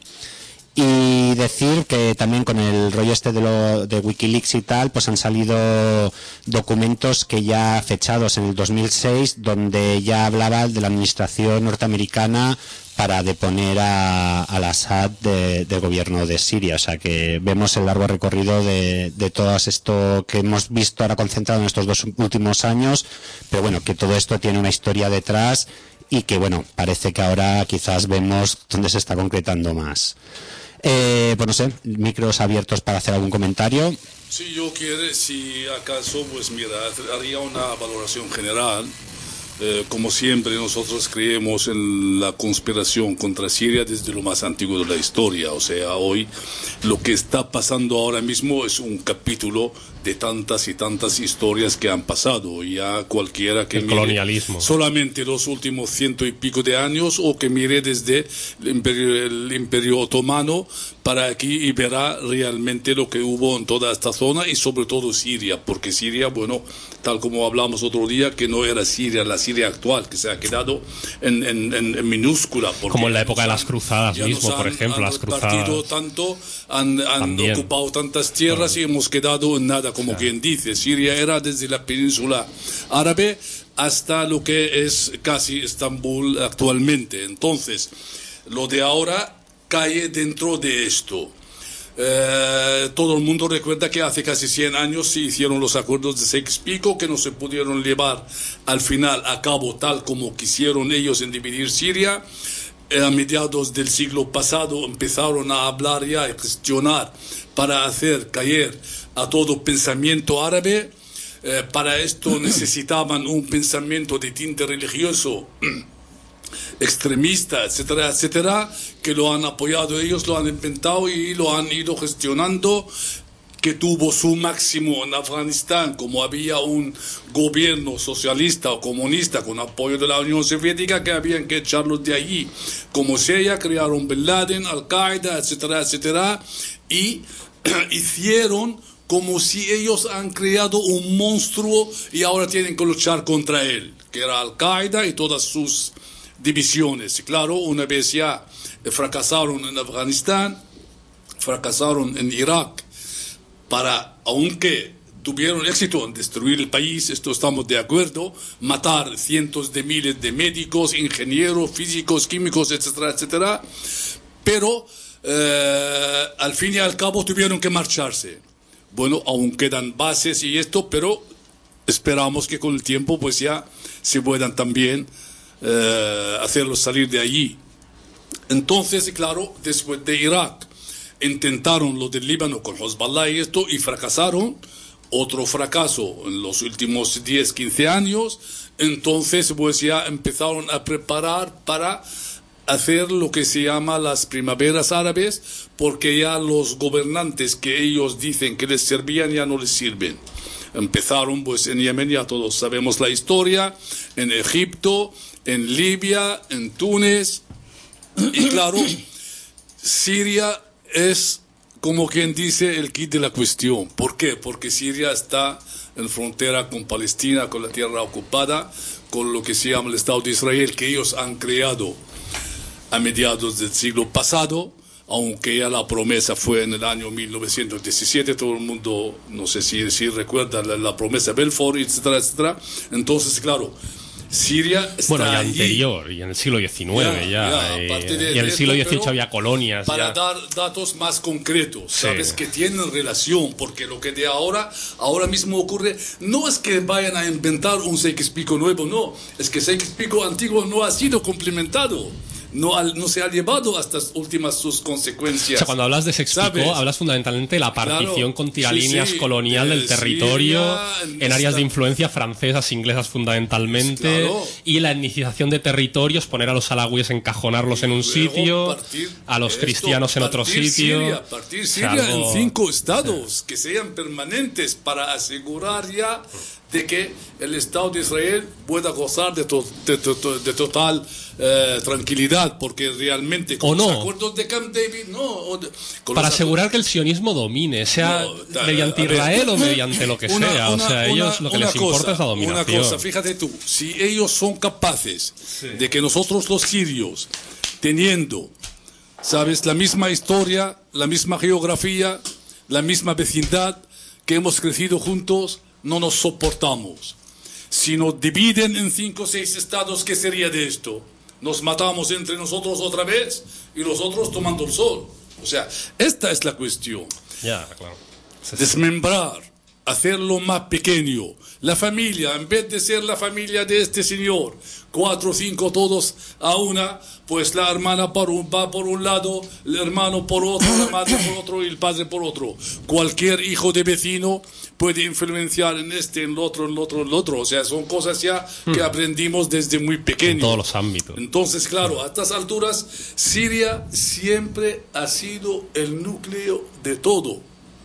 Y decir que también con el rollo este de Wikileaks y tal, pues han salido documentos que ya fechados en el 2006, donde ya hablaba de la administración norteamericana para deponer al Assad del gobierno de Siria. O sea que vemos el largo recorrido de todo esto que hemos visto ahora concentrado en estos 2 últimos años, pero bueno, que todo esto tiene una historia detrás y que bueno, parece que ahora quizás vemos dónde se está concretando más. Pues no sé, micros abiertos para hacer algún comentario. Si yo quiero, si acaso, pues mira, haría una valoración general. Como siempre, nosotros creemos en la conspiración contra Siria desde lo más antiguo de la historia. O sea, hoy lo que está pasando ahora mismo es un capítulo de tantas y tantas historias que han pasado. Ya cualquiera que el mire colonialismo, solamente los últimos 100 y pico de años, o que mire desde el imperio otomano para aquí, y verá realmente lo que hubo en toda esta zona, y sobre todo Siria, porque Siria, bueno, tal como hablamos otro día, que no era Siria, la Siria actual, que se ha quedado en minúscula. Como en la época de las cruzadas mismo, por ejemplo, las cruzadas. Tanto, han ocupado tantas tierras, y hemos quedado en nada, como quien dice. Siria era desde la península árabe hasta lo que es casi Estambul actualmente. Entonces, lo de ahora cae dentro de esto. Todo el mundo recuerda que hace casi 100 años se hicieron los acuerdos de Sykes-Picot, que no se pudieron llevar al final a cabo tal como quisieron ellos en dividir Siria. A mediados del siglo pasado empezaron a hablar ya y gestionar para hacer caer a todo pensamiento árabe. Para esto necesitaban un pensamiento de tinte religioso extremista, etcétera, etcétera, que lo han apoyado ellos, lo han inventado y lo han ido gestionando, que tuvo su máximo en Afganistán, como había un gobierno socialista o comunista con apoyo de la Unión Soviética, que habían que echarlos de allí. Como sea, crearon Bin Laden, Al-Qaeda, etcétera, etcétera, y hicieron como si ellos han creado un monstruo y ahora tienen que luchar contra él, que era Al-Qaeda y todas sus divisiones. Claro, una vez ya fracasaron en Afganistán, fracasaron en Irak, aunque tuvieron éxito en destruir el país, esto estamos de acuerdo, matar cientos de miles de médicos, ingenieros, físicos, químicos, etcétera, etcétera, pero al fin y al cabo tuvieron que marcharse. Bueno, aún quedan bases y esto, pero esperamos que con el tiempo pues ya se puedan también hacerlos salir de allí. Entonces, claro, después de Irak intentaron lo del Líbano con Hezbollah y esto y fracasaron. Otro fracaso en los últimos 10, 15 años. Entonces pues ya empezaron a preparar para hacer lo que se llama las primaveras árabes, porque ya los gobernantes que ellos dicen que les servían ya no les sirven. Empezaron pues en Yemen, ya todos sabemos la historia, en Egipto, en Libia, en Túnez, y claro, Siria es como quien dice el kit de la cuestión. ¿Por qué? Porque Siria está en frontera con Palestina, con la tierra ocupada, con lo que se llama el Estado de Israel, que ellos han creado a mediados del siglo pasado, aunque ya la promesa fue en el año 1917, todo el mundo, no sé si recuerda la promesa de Balfour, etcétera, etcétera. Entonces, claro, Siria está bueno, y allí. anterior, y en el siglo XIX y en el esto, siglo XVIII pero había colonias. Para dar datos más concretos, sabes, Sí. que tienen relación, porque lo que de ahora mismo ocurre, no es que vayan a inventar un Sykes-Picot nuevo, no, es que Sykes-Picot antiguo no ha sido complementado. No se ha llevado hasta últimas sus consecuencias. O sea, cuando hablas de Sykes-Picot, hablas fundamentalmente de la partición Claro, con tiralíneas colonial del territorio Siria, en áreas de influencia francesas, inglesas fundamentalmente, Claro. y la etnicización de territorios, poner a los alawíes, encajonarlos en un Luego sitio, partir a los esto, cristianos en otro partir sitio. Partir O sea, Siria algo- en 5 estados que sean permanentes para asegurar ya de que el Estado de Israel pueda gozar de total tranquilidad, porque realmente con O no. los acuerdos de Camp David, Para asegurar que el sionismo domine, sea mediante Israel o mediante lo que sea. O sea, ellos lo que les importa es la dominación. Una cosa, fíjate tú, si ellos son capaces de que nosotros los sirios, teniendo, sabes, la misma historia, la misma geografía, la misma vecindad, que hemos crecido juntos, no nos soportamos. Si nos dividen en 5 o 6 estados, ¿qué sería de esto? Nos matamos entre nosotros otra vez y los otros tomando el sol. O sea, esta es la cuestión. Ya, claro. Desmembrar, hacerlo más pequeño. La familia, en vez de ser la familia de este señor, 4 o 5 todos a una, pues la hermana va por un lado, el hermano por otro, la madre por otro y el padre por otro. Cualquier hijo de vecino puede influenciar en este, en el otro, en el otro, en el otro. O sea, son cosas ya que aprendimos desde muy pequeños. En todos los ámbitos. Entonces, claro, a estas alturas, Siria siempre ha sido el núcleo de todo.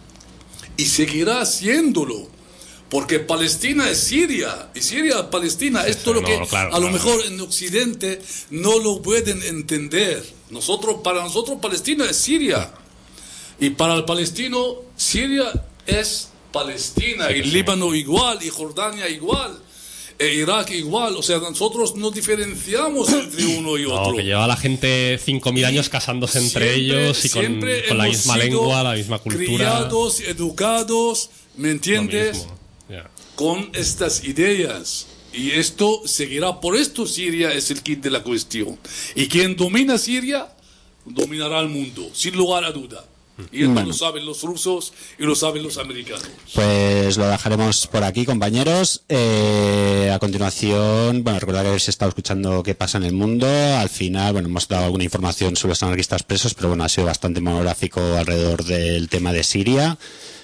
Y seguirá siéndolo. Porque Palestina es Siria, y Siria es Palestina. Esto es lo que a lo mejor en Occidente no lo pueden entender. Para nosotros Palestina es Siria. Y para el palestino, Siria es Palestina. Y Líbano igual, y Jordania igual. E Irak igual. O sea, nosotros no diferenciamos entre uno y otro. No, que lleva la gente 5.000 años casándose entre ellos y con la misma lengua, la misma cultura. Criados, educados, ¿me entiendes? Yeah. Con estas ideas. Y esto seguirá. Por esto Siria es el kit de la cuestión. Y quien domina Siria, dominará el mundo, sin lugar a duda. Y esto lo saben los rusos y lo saben los americanos. Pues lo dejaremos por aquí, compañeros. A continuación, recordad que habéis estado escuchando qué pasa en el mundo. Al final, hemos dado alguna información sobre los anarquistas presos, pero ha sido bastante monográfico alrededor del tema de Siria.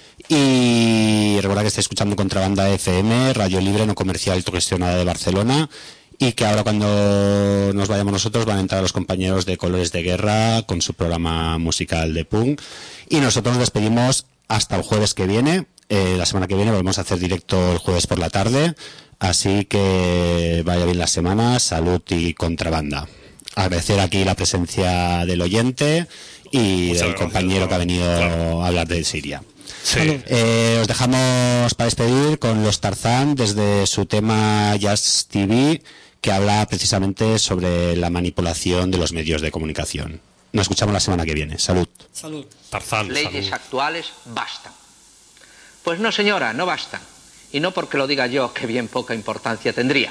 Y recuerda que estáis escuchando Contrabanda FM, radio libre, no comercial, autogestionada de Barcelona, y que ahora cuando nos vayamos nosotros van a entrar los compañeros de Colores de Guerra con su programa musical de punk, y nosotros nos despedimos hasta el jueves que viene. La semana que viene volvemos a hacer directo el jueves por la tarde, así que vaya bien la semana, salud y contrabanda. Agradecer aquí la presencia del oyente y del compañero que ha venido a hablar de Siria. Sí. Os dejamos para despedir con los Tarzán desde su tema Jazz TV, que habla precisamente sobre la manipulación de los medios de comunicación. Nos escuchamos la semana que viene. Salud. Salud. Tarzán, Leyes salud. actuales bastan. Pues no, señora, no bastan. Y no porque lo diga yo, que bien poca importancia tendría.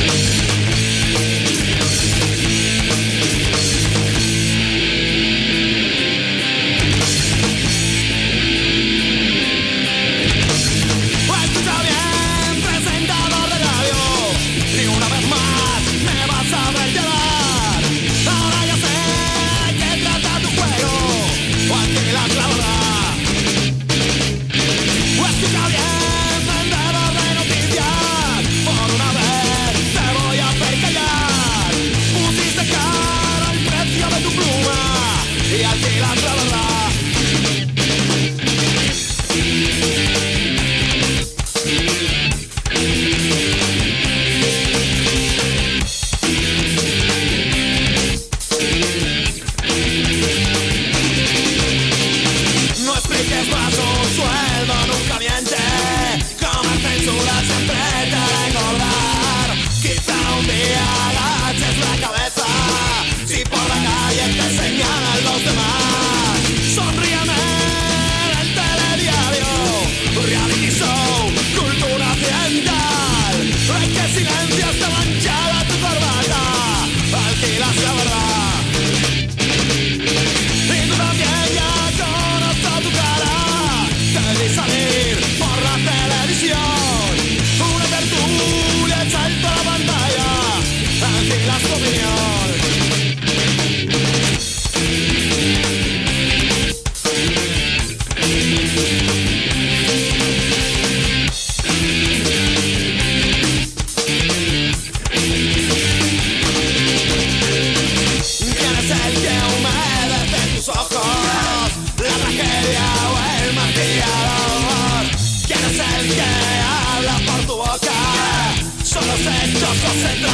Escucha bien, presentador de radio, ni una vez más me vas a ver llorar. Ahora ya sé que trata tu juego, o alquilas la verdad. Escucha bien, vendedor de noticias, por una vez te voy a hacer callar. Pusiste caro el precio de tu pluma, y alquilas la verdad. No expliques más un sueldo, nunca miente. Comer censura siempre te hará engordar. Quizá un día agaches la cabeza si por la calle te señalan los demás. Sonríame el telediario, reality show, cultura occidental. ¿En qué silencio está manchada tu corbata? Alquilas la verdad. Y tú también ya conozco tu cara. Te vi salir por la televisión. Una tertulia, salto a la pantalla. Alquilas tu opinión. ¿Quién es el que humedece tus ojos? ¿La tragedia o el maquillador? ¿Quién es el que habla por tu boca? Son los hechos, los